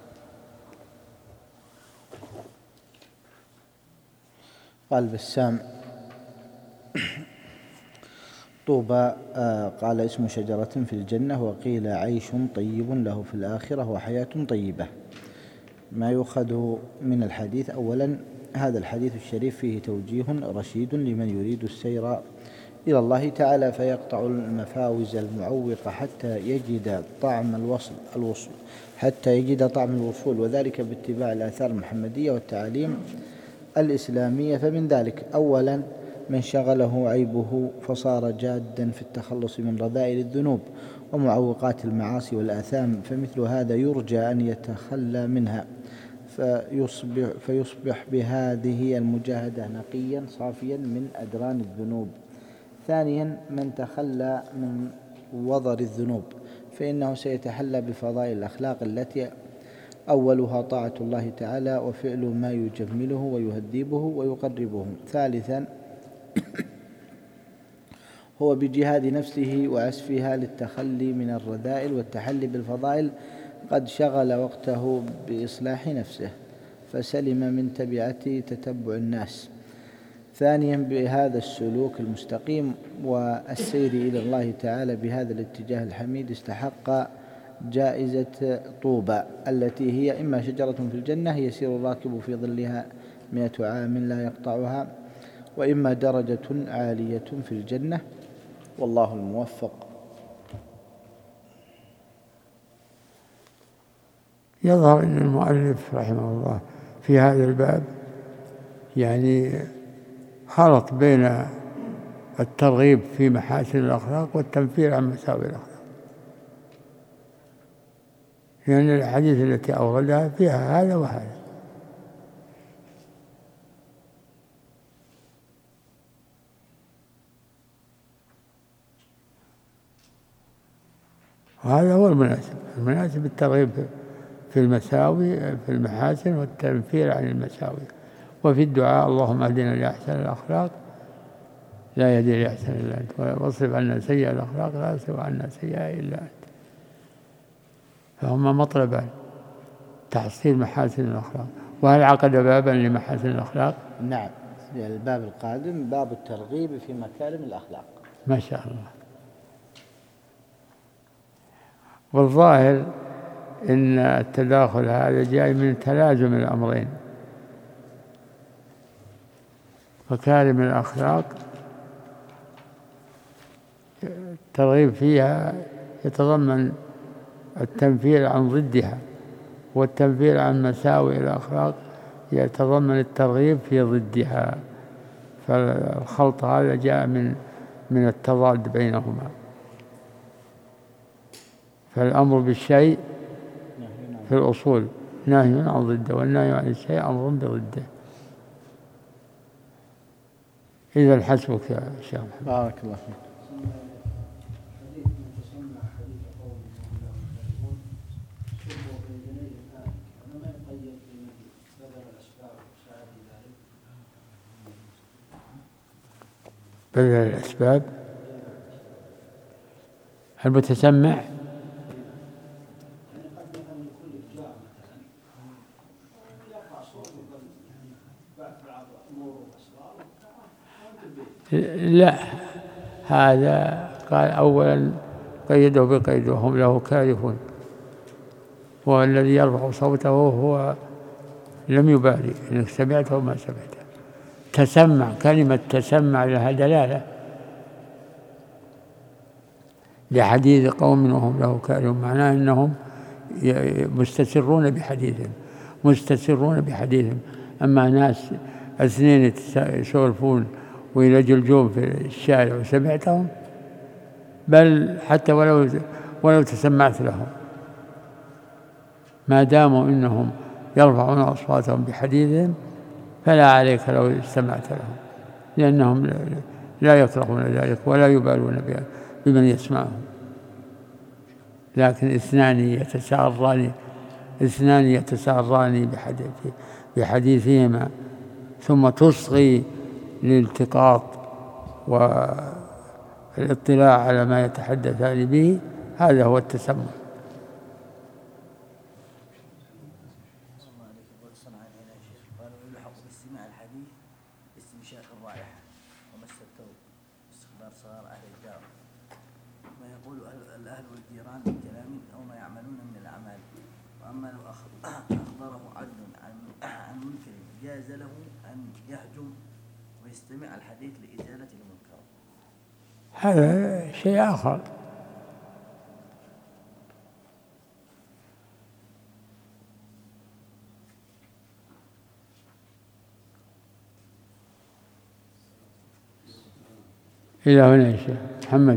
قال بسام: طوبى قال اسم شجرة في الجنة، وقيل عيش طيب له في الآخرة وحياة طيبة. ما يؤخذ من الحديث: أولا هذا الحديث الشريف فيه توجيه رشيد لمن يريد السير إلى الله تعالى فيقطع المفاوز المعوقة حتى يجد طعم الوصل الوصول حتى يجد طعم الوصول وذلك باتباع الآثار المحمدية والتعاليم الإسلامية. فمن ذلك: أولا من شغله عيبه فصار جادا في التخلص من رذائل الذنوب ومعوقات المعاصي والآثام، فمثل هذا يرجى أن يتخلى منها فيصبح, فيصبح بهذه المجاهدة نقيا صافيا من أدران الذنوب. ثانيا من تخلى من وضر الذنوب فإنه سيتحلى بفضائل الأخلاق التي أولها طاعة الله تعالى وفعل ما يجمله ويهذبه ويقربه. ثالثا هو بجهاد نفسه وعسفها للتخلي من الرذائل والتحلي بالفضائل قد شغل وقته بإصلاح نفسه فسلم من تبعة تتبع الناس. ثانيا بهذا السلوك المستقيم والسير إلى الله تعالى بهذا الاتجاه الحميد استحق جائزة طوبى التي هي إما شجرة في الجنة يسير الراكب في ظلها مئة عام لا يقطعها، وإما درجة عالية في الجنة، والله الموفق.
يظهر أن المؤلف رحمه الله في هذا الباب يعني خلط بين الترغيب في محاسن الأخلاق والتنفير عن مساوئ الأخلاق، لأن يعني الحديث التي أوردها فيها هذا وهذا. وهذا هو المناسب المناسب الترغيب في المساوي في المحاسن والتنفير عن المساوي، وفي الدعاء اللهم اهدنا لأحسن الأخلاق لا يهدي لأحسن إلا أنت، واصرف عنا سيئة الأخلاق لا يصرف عنا سيئة إلا أنت. فهما مطلبان: تحصيل محاسن الأخلاق. وهل عقد بابا لمحاسن الأخلاق؟
نعم، الباب القادم باب الترغيب في مكارم الأخلاق.
ما شاء الله. والظاهر إن التداخل هذا جاي من تلازم الأمرين. مكارم الأخلاق الترغيب فيها يتضمن التنفير عن ضدها، والتنفير عن مساوئ الأخلاق يتضمن الترغيب في ضدها، فالخلط هذا جاء من من التضاد بينهما. فالأمر بالشيء في الأصول نهي عن ضده، والنهي عن الشيء أمر بضده. إذا حسبك يا شيخ محمد.
بارك الله فيك.
بدل الأسباب المتسمع لا، هذا قال أولا قيده بقيد وهم له كارهون، والذي يرفع صوته هو لم يبالي إنك سمعته وما سمعته. تسمع، كلمة تسمع لها دلالة لحديث قوم وهم له كارهون، معناه أنهم مستسرون بحديثهم مستسرون بحديثهم أما ناس اثنين يسولفون ويلجلجون في الشارع وسمعتهم، بل حتى ولو ولو تسمعت لهم، ما داموا إنهم يرفعون أصواتهم بحديثهم فلا عليك لو استمعت لهم، لأنهم لا يكرهون ذلك ولا يبالون بمن يسمعهم. لكن اثنان يتساران اثنان يتساران بحديث بحديثهما ثم تصغي للالتقاط والاطلاع على ما يتحدثان به، هذا هو التسمع.
باعتبار صغار أهل الدار، ما يقول الأهل والجيران بكلام أو ما يعملون من الأعمال. وأما لو أخبره عدل عن منكر جاز له أن يهجم ويستمع الحديث لإزالة المنكر.
هذا شيء آخر. إلى هنا يا شيخ محمد.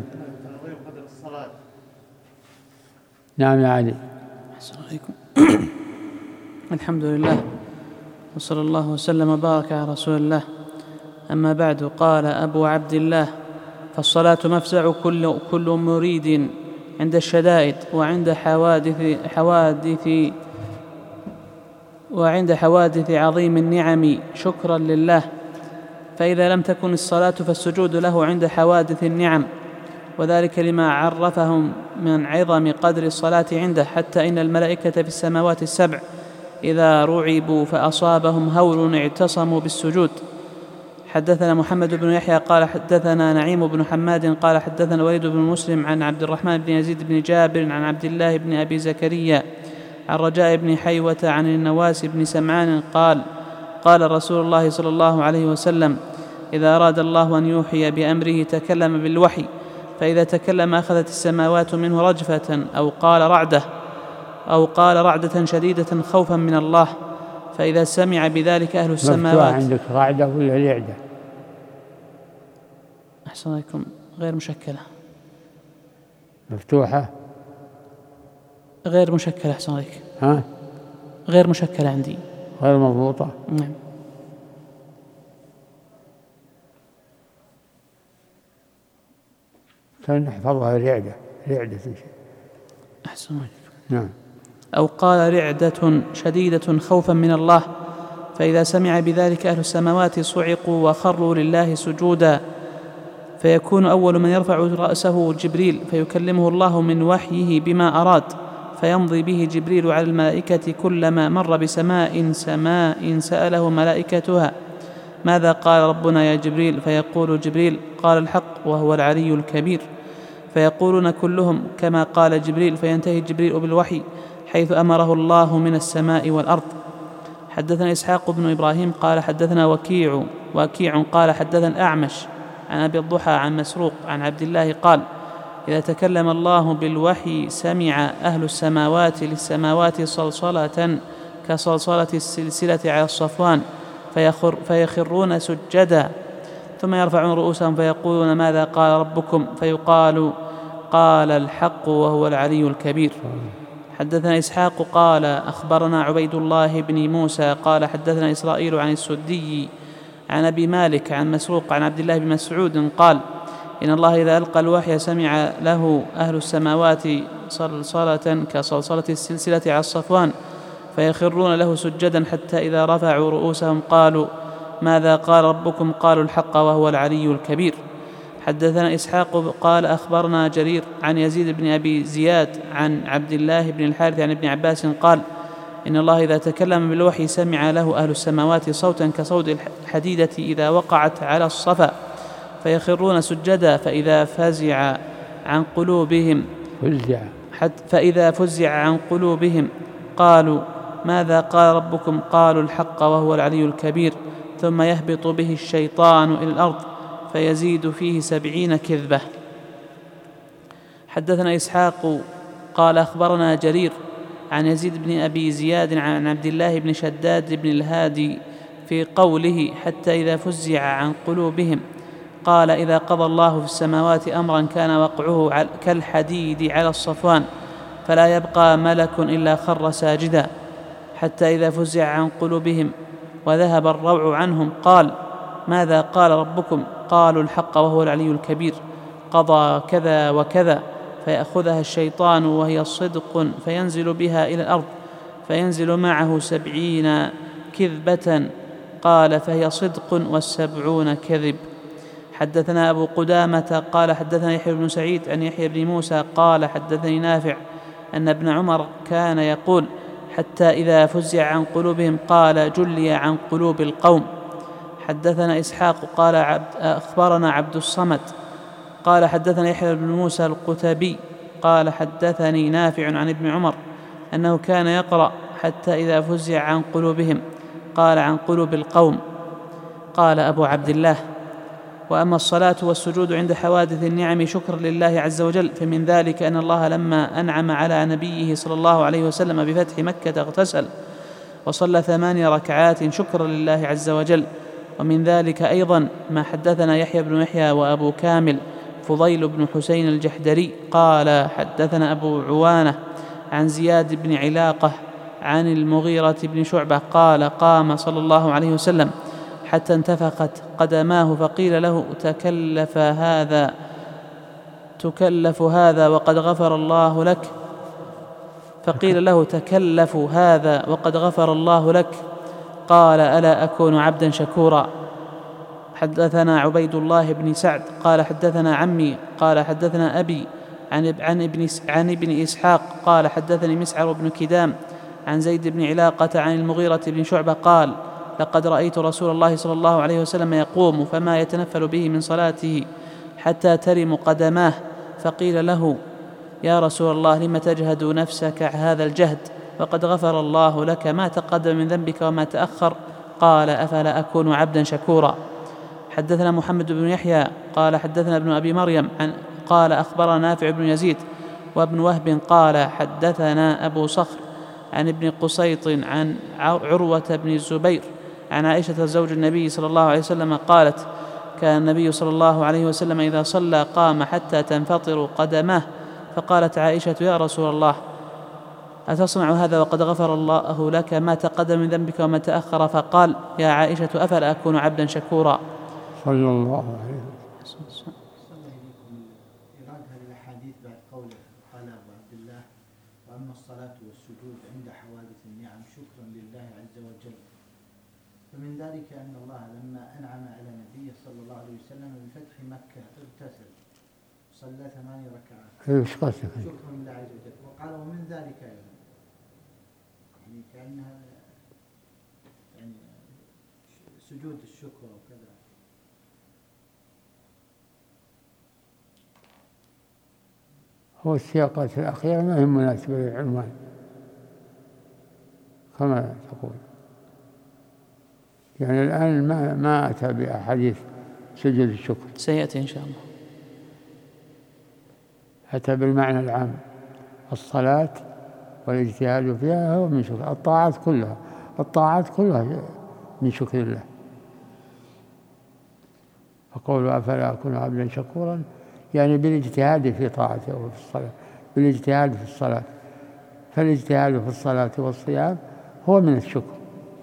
نعم يا علي.
السلام عليكم. الحمد لله وصلى الله وسلم وبارك على رسول الله. أما بعد، قال أبو عبد الله: فالصلاة مفزع كل, كل مريد عند الشدائد وعند حوادث, حوادث وعند حوادث عظيم النعم شكرا لله. فإذا لم تكن الصلاة فالسجود له عند حوادث النعم، وذلك لما عرفهم من عظم قدر الصلاة عنده، حتى إن الملائكة في السماوات السبع إذا رعبوا فأصابهم هول اعتصموا بالسجود. حدثنا محمد بن يحيى قال حدثنا نعيم بن حماد قال حدثنا وليد بن مسلم عن عبد الرحمن بن يزيد بن جابر عن عبد الله بن أبي زكريا عن رجاء بن حيوة عن النواس بن سمعان قال: قال رسول الله صلى الله عليه وسلم: إذا أراد الله أن يوحي بأمره تكلم بالوحي، فإذا تكلم أخذت السماوات منه رجفة أو قال رعدة أو قال رعدة شديدة خوفا من الله، فإذا سمع بذلك أهل السماوات.
عندك رعدة ولا رعدة؟
أحسن عليكم. غير مشكلة.
مفتوحة؟
غير مشكلة. أحسن عليك.
ها؟
غير مشكلة عندي.
غير مضبوطة؟
نعم.
نحفظها رعدة. رعدة.
أحسن عليك.
نعم.
أو قال رعدة شديدة خوفا من الله، فإذا سمع بذلك أهل السماوات صعقوا وخروا لله سجودا، فيكون أول من يرفع رأسه جبريل فيكلمه الله من وحيه بما أراد، فيمضي به جبريل على الملائكة كلما مر بسماء سماء سأله ملائكتها: ماذا قال ربنا يا جبريل؟ فيقول جبريل: قال الحق وهو العلي الكبير. فيقولون كلهم كما قال جبريل، فينتهي جبريل بالوحي حيث أمره الله من السماء والأرض. حدثنا إسحاق بن إبراهيم قال حدثنا وكيع وكيع قال حدثنا الأعمش عن أبي الضحى عن مسروق عن عبد الله قال: إذا تكلم الله بالوحي سمع أهل السماوات للسماوات صلصلة كصلصلة السلسلة على الصفوان، فيخر فيخرون سجدا، ثم يرفعون رؤوسهم فيقولون: ماذا قال ربكم؟ فيقال: قال الحق وهو العلي الكبير. حدثنا إسحاق قال أخبرنا عبيد الله بن موسى قال حدثنا إسرائيل عن السدي عن أبي مالك عن مسروق عن عبد الله بن مسعود قال: إن الله إذا ألقى الوحي سمع له أهل السماوات صلصلة كصلصلة السلسلة على الصفوان، فيخرون له سجدا حتى إذا رفعوا رؤوسهم قالوا: ماذا قال ربكم؟ قالوا الحق وهو العلي الكبير. حدثنا إسحاق قال أخبرنا جرير عن يزيد بن أبي زياد عن عبد الله بن الحارث عن ابن عباس قال: إن الله إذا تكلم بالوحي سمع له أهل السماوات صوتا كصوت الحديدة إذا وقعت على الصفا، فيخرون سجدا، فإذا فزع عن قلوبهم فإذا فزع عن قلوبهم قالوا: ماذا قال ربكم؟ قالوا الحق وهو العلي الكبير. ثم يهبط به الشيطان إلى الأرض فيزيد فيه سبعين كذبة. حدثنا إسحاق قال أخبرنا جرير عن يزيد بن أبي زياد عن عبد الله بن شداد بن الهادي في قوله: حتى إذا فزع عن قلوبهم، قال: إذا قضى الله في السماوات أمرا كان وقعه كالحديد على الصفوان، فلا يبقى ملك إلا خر ساجدا. حتى إذا فزع عن قلوبهم وذهب الروع عنهم قال: ماذا قال ربكم؟ قالوا الحق وهو العلي الكبير، قضى كذا وكذا، فيأخذها الشيطان وهي الصدق فينزل بها إلى الأرض، فينزل معه سبعين كذبة، قال: فهي صدق والسبعون كذب. حدثنا أبو قدامة قال حدثنا يحيى بن سعيد عن يحيى بن موسى قال حدثني نافع أن ابن عمر كان يقول: حتى إذا فزع عن قلوبهم قال: جلي عن قلوب القوم. حدثنا إسحاق قال عبد أخبرنا عبد الصمد قال حدثنا يحيى بن موسى القتبي قال حدثني نافع عن ابن عمر أنه كان يقرأ حتى إذا فزع عن قلوبهم قال عن قلوب القوم. قال أبو عبد الله: وأما الصلاة والسجود عند حوادث النعم شكرا لله عز وجل، فمن ذلك أن الله لما أنعم على نبيه صلى الله عليه وسلم بفتح مكة اغتسل وصلى ثماني ركعات شكرا لله عز وجل. ومن ذلك أيضا ما حدثنا يحيى بن يحيى وأبو كامل فضيل بن حسين الجحدري قال حدثنا أبو عوانة عن زياد بن علاقة عن المغيرة بن شعبة قال قام صلى الله عليه وسلم حتى انتفخت قدماه فقيل له تكلف هذا تكلف هذا وقد غفر الله لك فقيل له تكلف هذا وقد غفر الله لك قال ألا أكون عبدا شكورا. حدثنا عبيد الله بن سعد قال حدثنا عمي قال حدثنا أبي عن عن ابن عن ابن إسحاق قال حدثني مسعر بن كدام عن زيد بن علاقة عن المغيرة بن شعبة قال لقد رأيت رسول الله صلى الله عليه وسلم يقوم فما يتنفل به من صلاته حتى ترم قدماه فقيل له يا رسول الله لم تجهد نفسك هذا الجهد وقد غفر الله لك ما تقدم من ذنبك وما تأخر قال أفلا أكون عبدا شكورا. حدثنا محمد بن يحيى قال حدثنا ابن أبي مريم عن قال أخبرنا نافع بن يزيد وابن وهب قال حدثنا أبو صخر عن ابن قسيط عن عروة بن الزبير عن عائشة زوج النبي صلى الله عليه وسلم قالت كان النبي صلى الله عليه وسلم إذا صلى قام حتى تنفطر قدماه فقالت عائشة يا رسول الله أتصنع هذا وقد غفر الله لك ما تقدم من ذنبك وما تأخر فقال يا عائشة أفلا أكون عبدا شكورا
صلى الله عليه وسلم.
إيراد هذه الأحاديث بعد قوله قال أبو عبد الله وأما الصلاة والسجود عند حوادث النعم شكرا لله عز وجل، فمن ذلك أن الله لما أنعم على نبيه صلى الله عليه وسلم بفتح مكة اغتسل صلى ثماني ركعات شكرا لله عز وجل. وقال ومن ذلك أيضا يعني كأنها يعني سجود الشكر وكذا.
هو السياقات الأخيرة ما هي مناسبة للعنوان كما تقول، يعني الآن ما ما أتى بأحاديث سجود الشكر،
سيأتي إن شاء الله.
أتى بالمعنى العام الصلاة والاجتهاد فيها هو من شكر الطاعات كلها، الطاعات كلها من شكر الله. فقولوا أفلا أكون عبدا شكورا يعني بالاجتهاد في طاعته وفي الصلاة، بالاجتهاد في الصلاة، فالاجتهاد في الصلاة والصيام هو من الشكر.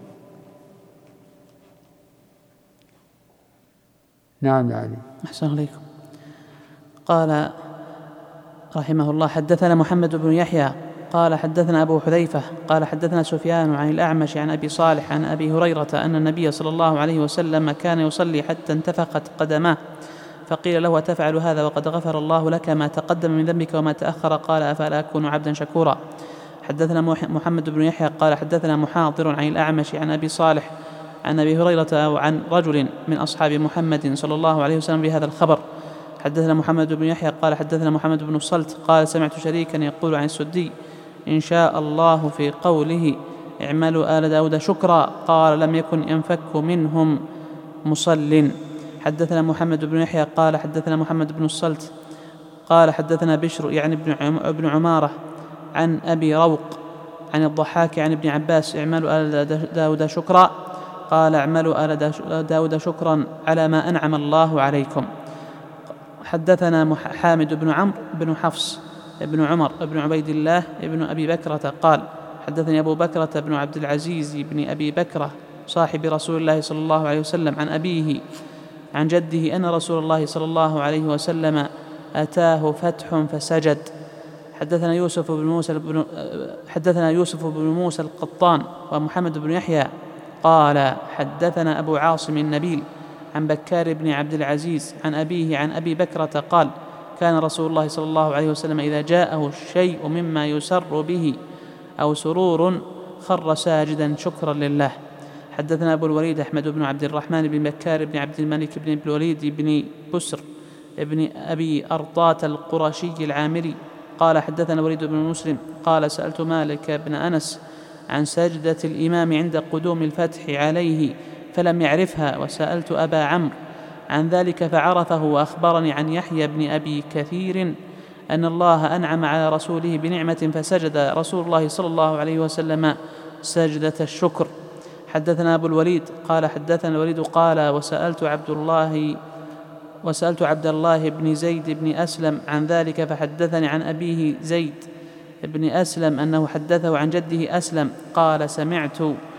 نعم يعني
أحسن عليكم. قال رحمه الله حدثنا محمد بن يحيى قال حدثنا أبو حذيفة قال حدثنا سفيان عن الأعمش عن أبي صالح عن أبي هريرة أن النبي صلى الله عليه وسلم كان يصلي حتى انتفخت قدماه فقيل له أتفعل هذا وقد غفر الله لك ما تقدم من ذنبك وما تأخر قال أفلا أكون عبدا شكورا. حدثنا محمد بن يحيى قال حدثنا محاضر عن الأعمش عن أبي صالح عن أبي هريرة أو عن رجل من أصحاب محمد صلى الله عليه وسلم بهذا الخبر. حدثنا محمد بن يحيى قال حدثنا محمد بن الصلت قال سمعت شريكا يقول عن السدي إن شاء الله في قوله اعملوا آل داود شكرا قال لم يكن ينفك منهم مصل. حدثنا محمد بن يحيى قال حدثنا محمد بن الصلت قال حدثنا بشر يعني ابن عمارة عن أبي روق عن الضحاك عن ابن عباس اعملوا آل داود شكرا قال اعملوا آل داود شكرا على ما أنعم الله عليكم. حدثنا حامد بن عمرو بن حفص بن عمر بن عبيد الله بن أبي بكرة قال حدثني أبو بكرة بن عبد العزيز بن أبي بكرة صاحب رسول الله صلى الله عليه وسلم عن أبيه عن جده أن رسول الله صلى الله عليه وسلم أتاه فتح فسجد. حدثنا يوسف بن موسى بن حدثنا يوسف بن موسى القطان ومحمد بن يحيى قال حدثنا أبو عاصم النبيل عن بكار بن عبد العزيز عن أبيه عن أبي بكرة قال كان رسول الله صلى الله عليه وسلم إذا جاءه الشيء مما يسر به أو سرور خر ساجدا شكرا لله. حدثنا أبو الوليد أحمد بن عبد الرحمن بن بكار بن عبد الملك بن الوليد بن بسر ابن أبي أرطاة القرشي العامري قال حدثنا وليد بن مسلم قال سألت مالك بن أنس عن سجدة الإمام عند قدوم الفتح عليه فلم يعرفها، وسألت أبا عمرو عن ذلك فعرفه، وأخبرني عن يحيى بن أبي كثير أن الله أنعم على رسوله بنعمة فسجد رسول الله صلى الله عليه وسلم سجدة الشكر. حدثنا أبو الوليد قال حدثنا الوليد قال وسألت عبد الله وسألت عبد الله بن زيد بن أسلم عن ذلك فحدثني عن أبيه زيد بن أسلم أنه حدثه عن جده أسلم قال سمعت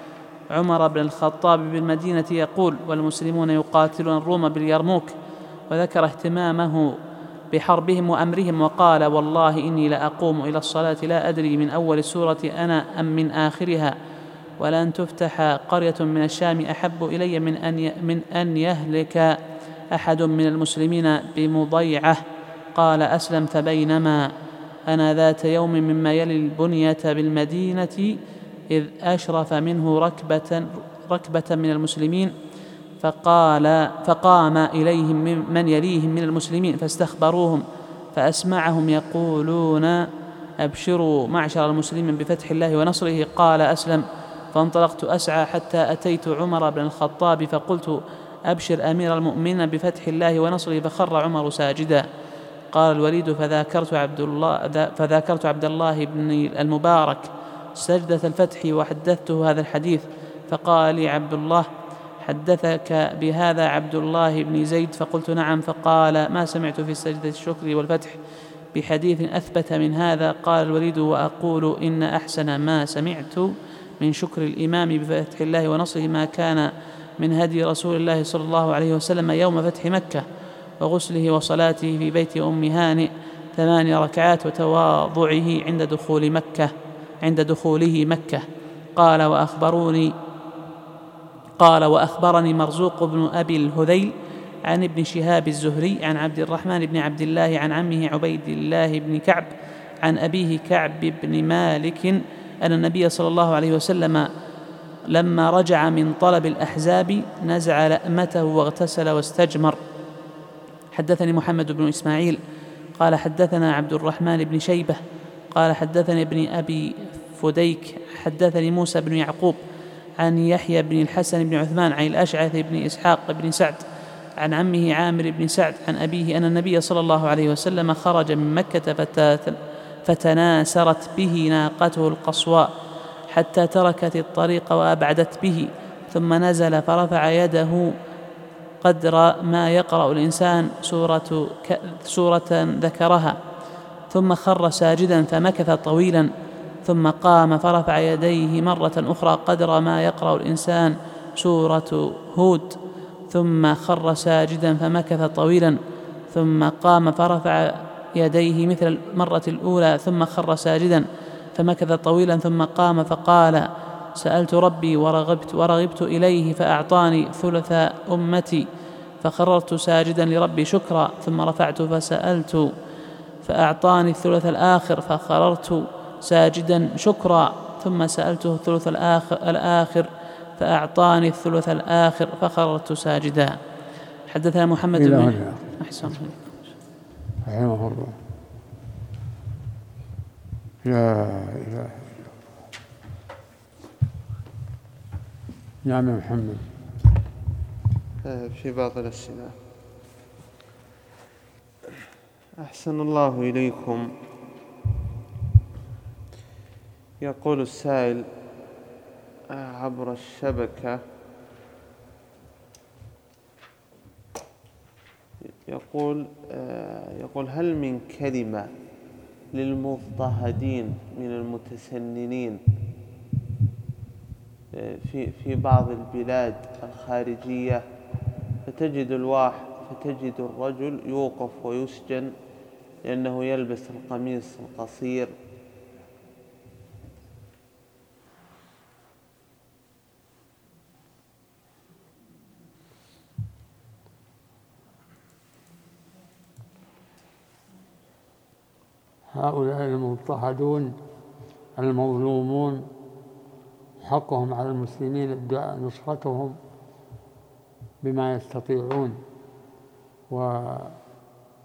عمر بن الخطاب بالمدينة يقول والمسلمون يقاتلون الروم باليرموك، وذكر اهتمامه بحربهم وأمرهم وقال والله إني لأقوم إلى الصلاة لا أدري من أول السورة أنا أم من آخرها، ولن تفتح قرية من الشام أحب إلي من أن من أن يهلك أحد من المسلمين بمضيعة. قال أسلم فبينما أنا ذات يوم مما يلي البنية بالمدينة إذ أشرف منه ركبة, ركبة من المسلمين فقال فقام إليهم من يليهم من المسلمين فاستخبروهم فأسمعهم يقولون أبشروا معشر المسلمين بفتح الله ونصره. قال أسلم فانطلقت أسعى حتى أتيت عمر بن الخطاب فقلت أبشر أمير المؤمنين بفتح الله ونصره، فخر عمر ساجدا. قال الوليد فذاكرت عبد الله فذاكرت عبد الله بن المبارك سجدة الفتح وحدثته هذا الحديث، فقال لي عبد الله حدثك بهذا عبد الله بن زيد؟ فقلت نعم. فقال ما سمعت في سجدة الشكر والفتح بحديث أثبت من هذا. قال الوليد وأقول إن أحسن ما سمعت من شكر الإمام بفتح الله ونصره ما كان من هدي رسول الله صلى الله عليه وسلم يوم فتح مكة وغسله وصلاته في بيت أم هانئ ثمان ركعات وتواضعه عند دخول مكة عند دخوله مكة. قال وأخبروني قال وأخبرني مرزوق بن أبي الهذيل عن ابن شهاب الزهري عن عبد الرحمن بن عبد الله عن عمه عبيد الله بن كعب عن أبيه كعب بن مالك أن النبي صلى الله عليه وسلم لما رجع من طلب الأحزاب نزع لأمته واغتسل واستجمر. حدثني محمد بن إسماعيل قال حدثنا عبد الرحمن بن شيبة قال حدثني ابن أبي فديك حدثني موسى بن يعقوب عن يحيى بن الحسن بن عثمان عن الأشعث بن إسحاق بن سعد عن عمه عامر بن سعد عن أبيه أن النبي صلى الله عليه وسلم خرج من مكة فتناسرت به ناقته القصواء حتى تركت الطريق وأبعدت به، ثم نزل فرفع يده قدر ما يقرأ الإنسان سورة, سورة ذكرها، ثم خر ساجدا فمكث طويلا، ثم قام فرفع يديه مرة أخرى قدر ما يقرأ الإنسان سورة هود، ثم خر ساجدا فمكث طويلا، ثم قام فرفع يديه مثل المرة الأولى ثم خر ساجدا فمكث طويلا، ثم قام فقال سألت ربي ورغبت, ورغبت إليه فأعطاني ثلث أمتي، فخررت ساجدا لربي شكرا، ثم رفعت فسألت فأعطاني الثلث الآخر فخررت ساجدا شكرا، ثم سألته الثلث الآخر, الآخر فأعطاني الثلث الآخر فخررت ساجدا. حدثنا محمد بن أحسن
رحمه الله. لا إله إلا الله. نعم يا محمد.
في بعض الأسئلة. أحسن الله إليكم. يقول السائل عبر الشبكة، يقول يقول هل من كلمة للمضطهدين من المتسننين في في بعض البلاد الخارجية، فتجد الواحد فتجد الرجل يوقف ويسجن لأنه يلبس القميص القصير،
هؤلاء المضطهدون المظلومون حقهم على المسلمين ادعاء نصرتهم بما يستطيعون،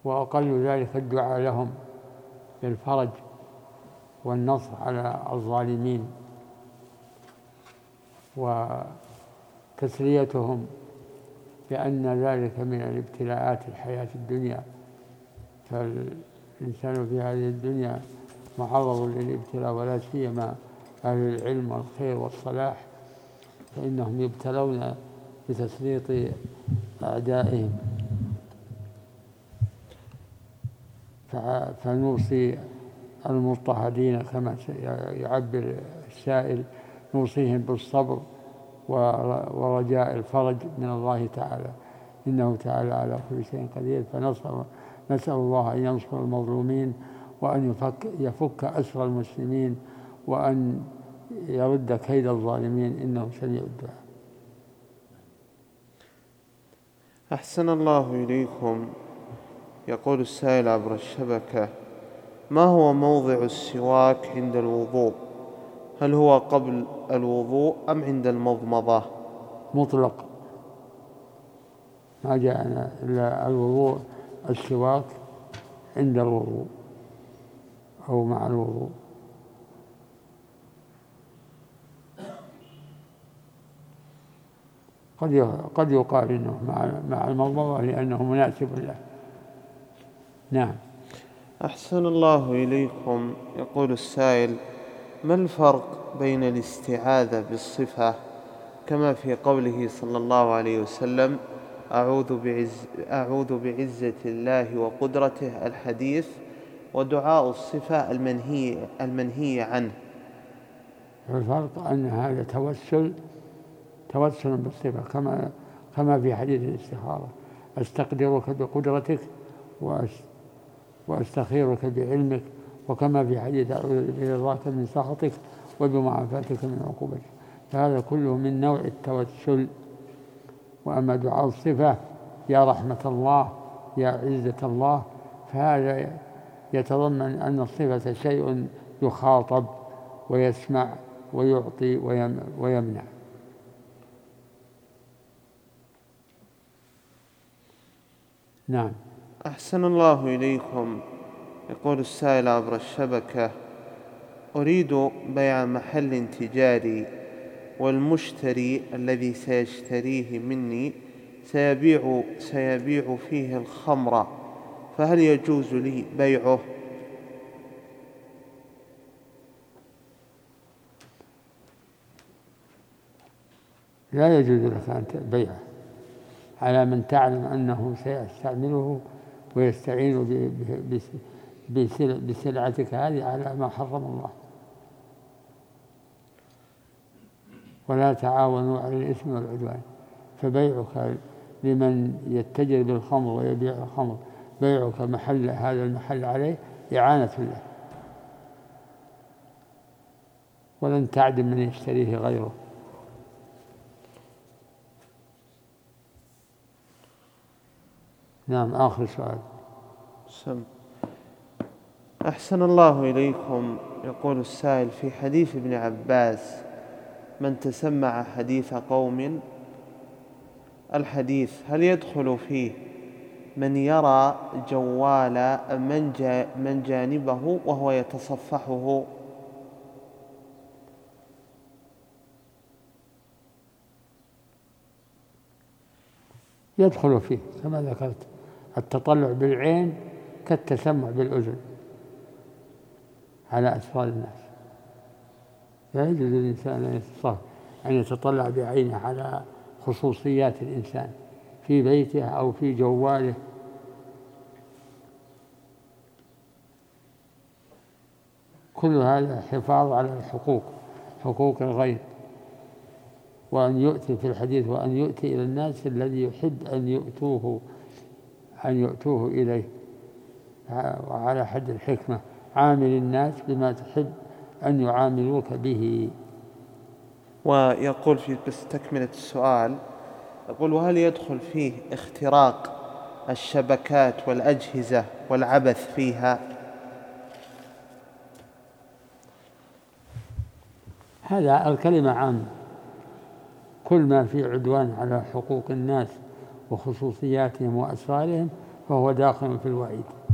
وأقل ذلك الدعاء لهم بالفرج والنصر على الظالمين وتسليتهم بأن ذلك من الابتلاءات الحياة الدنيا، فالإنسان في هذه الدنيا معرض للابتلاء، ولا سيما أهل العلم والخير والصلاح فإنهم يبتلون بتسليط أعدائهم. فنوصي المضطهدين كما يعبر السائل، نوصيهم بالصبر ورجاء الفرج من الله تعالى، إنه تعالى على كل شيء قدير. فنسأل الله أن ينصر المظلومين، وأن يفك, يفك أسر المسلمين، وأن يرد كيد الظالمين، إنه سميع الدعاء.
أحسن الله إليكم. يقول السائل عبر الشبكة: ما هو موضع السواك عند الوضوء؟ هل هو قبل الوضوء أم عند المضمضة؟
مطلق، ما جاءنا إلا الوضوء، السواك عند الوضوء أو مع الوضوء. قد قد يقال إنه مع مع المضمضة لأنه مناسب له. نعم.
أحسن الله إليكم. يقول السائل: ما الفرق بين الاستعاذة بالصفة كما في قوله صلى الله عليه وسلم: أعوذ بعز أعوذ بعزة الله وقدرته الحديث، ودعاء الصفة المنهي المنهي عنه؟
الفرق أن هذا توسل توسل بالصفة، كما كما في حديث الاستخارة: أستقدرك بقدرتك وأستخيرك بعلمك، وكما في حديث أعوذ برضاك من سخطك وبمعافاتك من عقوبتك. فهذا كله من نوع التوسل. وأما دعاء الصفة: يا رحمة الله، يا عزة الله، فهذا يتضمن أن الصفة شيء يخاطب ويسمع ويعطي ويمنع. نعم.
أحسن الله إليكم. يقول السائل عبر الشبكة: أريد بيع محل تجاري، والمشتري الذي سيشتريه مني سيبيع, سيبيع فيه الخمر، فهل يجوز لي بيعه؟
لا يجوز لك أن تبيعه على من تعلم أنه سيستعمله ويستعين بسلعتك هذه على ما حرم الله. ولا تعاونوا على الإثم والعدوان. فبيعك لمن يتجر بالخمر ويبيع الخمر، بيعك محل هذا المحل عليه إعانة له، ولن تعدم من يشتريه غيره. نعم. آخر سؤال.
سم. أحسن الله إليكم. يقول السائل: في حديث ابن عباس: من تسمع حديث قوم، الحديث هل يدخل فيه من يرى جوال من, جا من جانبه وهو يتصفحه؟
يدخل فيه كما ذكرت. التطلع بالعين كالتسمع بالأذن على أسرار الناس. لا يجوز للإنسان أن يتطلع بعينه على خصوصيات الإنسان في بيته أو في جواله. كل هذا حفاظ على الحقوق، حقوق الغير. وأن يؤتي في الحديث: وأن يؤتي إلى الناس الذي يحب أن يؤتوه أن يؤتوه إليه. وعلى حد الحكمة: عامل الناس بما تحب أن يعاملوك به.
ويقول في بس تكملة السؤال، يقول: وهل يدخل فيه اختراق الشبكات والأجهزة والعبث فيها؟
هذا الكلمة عامة. كل ما في عدوان على حقوق الناس وخصوصياتهم وأسرارهم فهو داخل في الوعيد.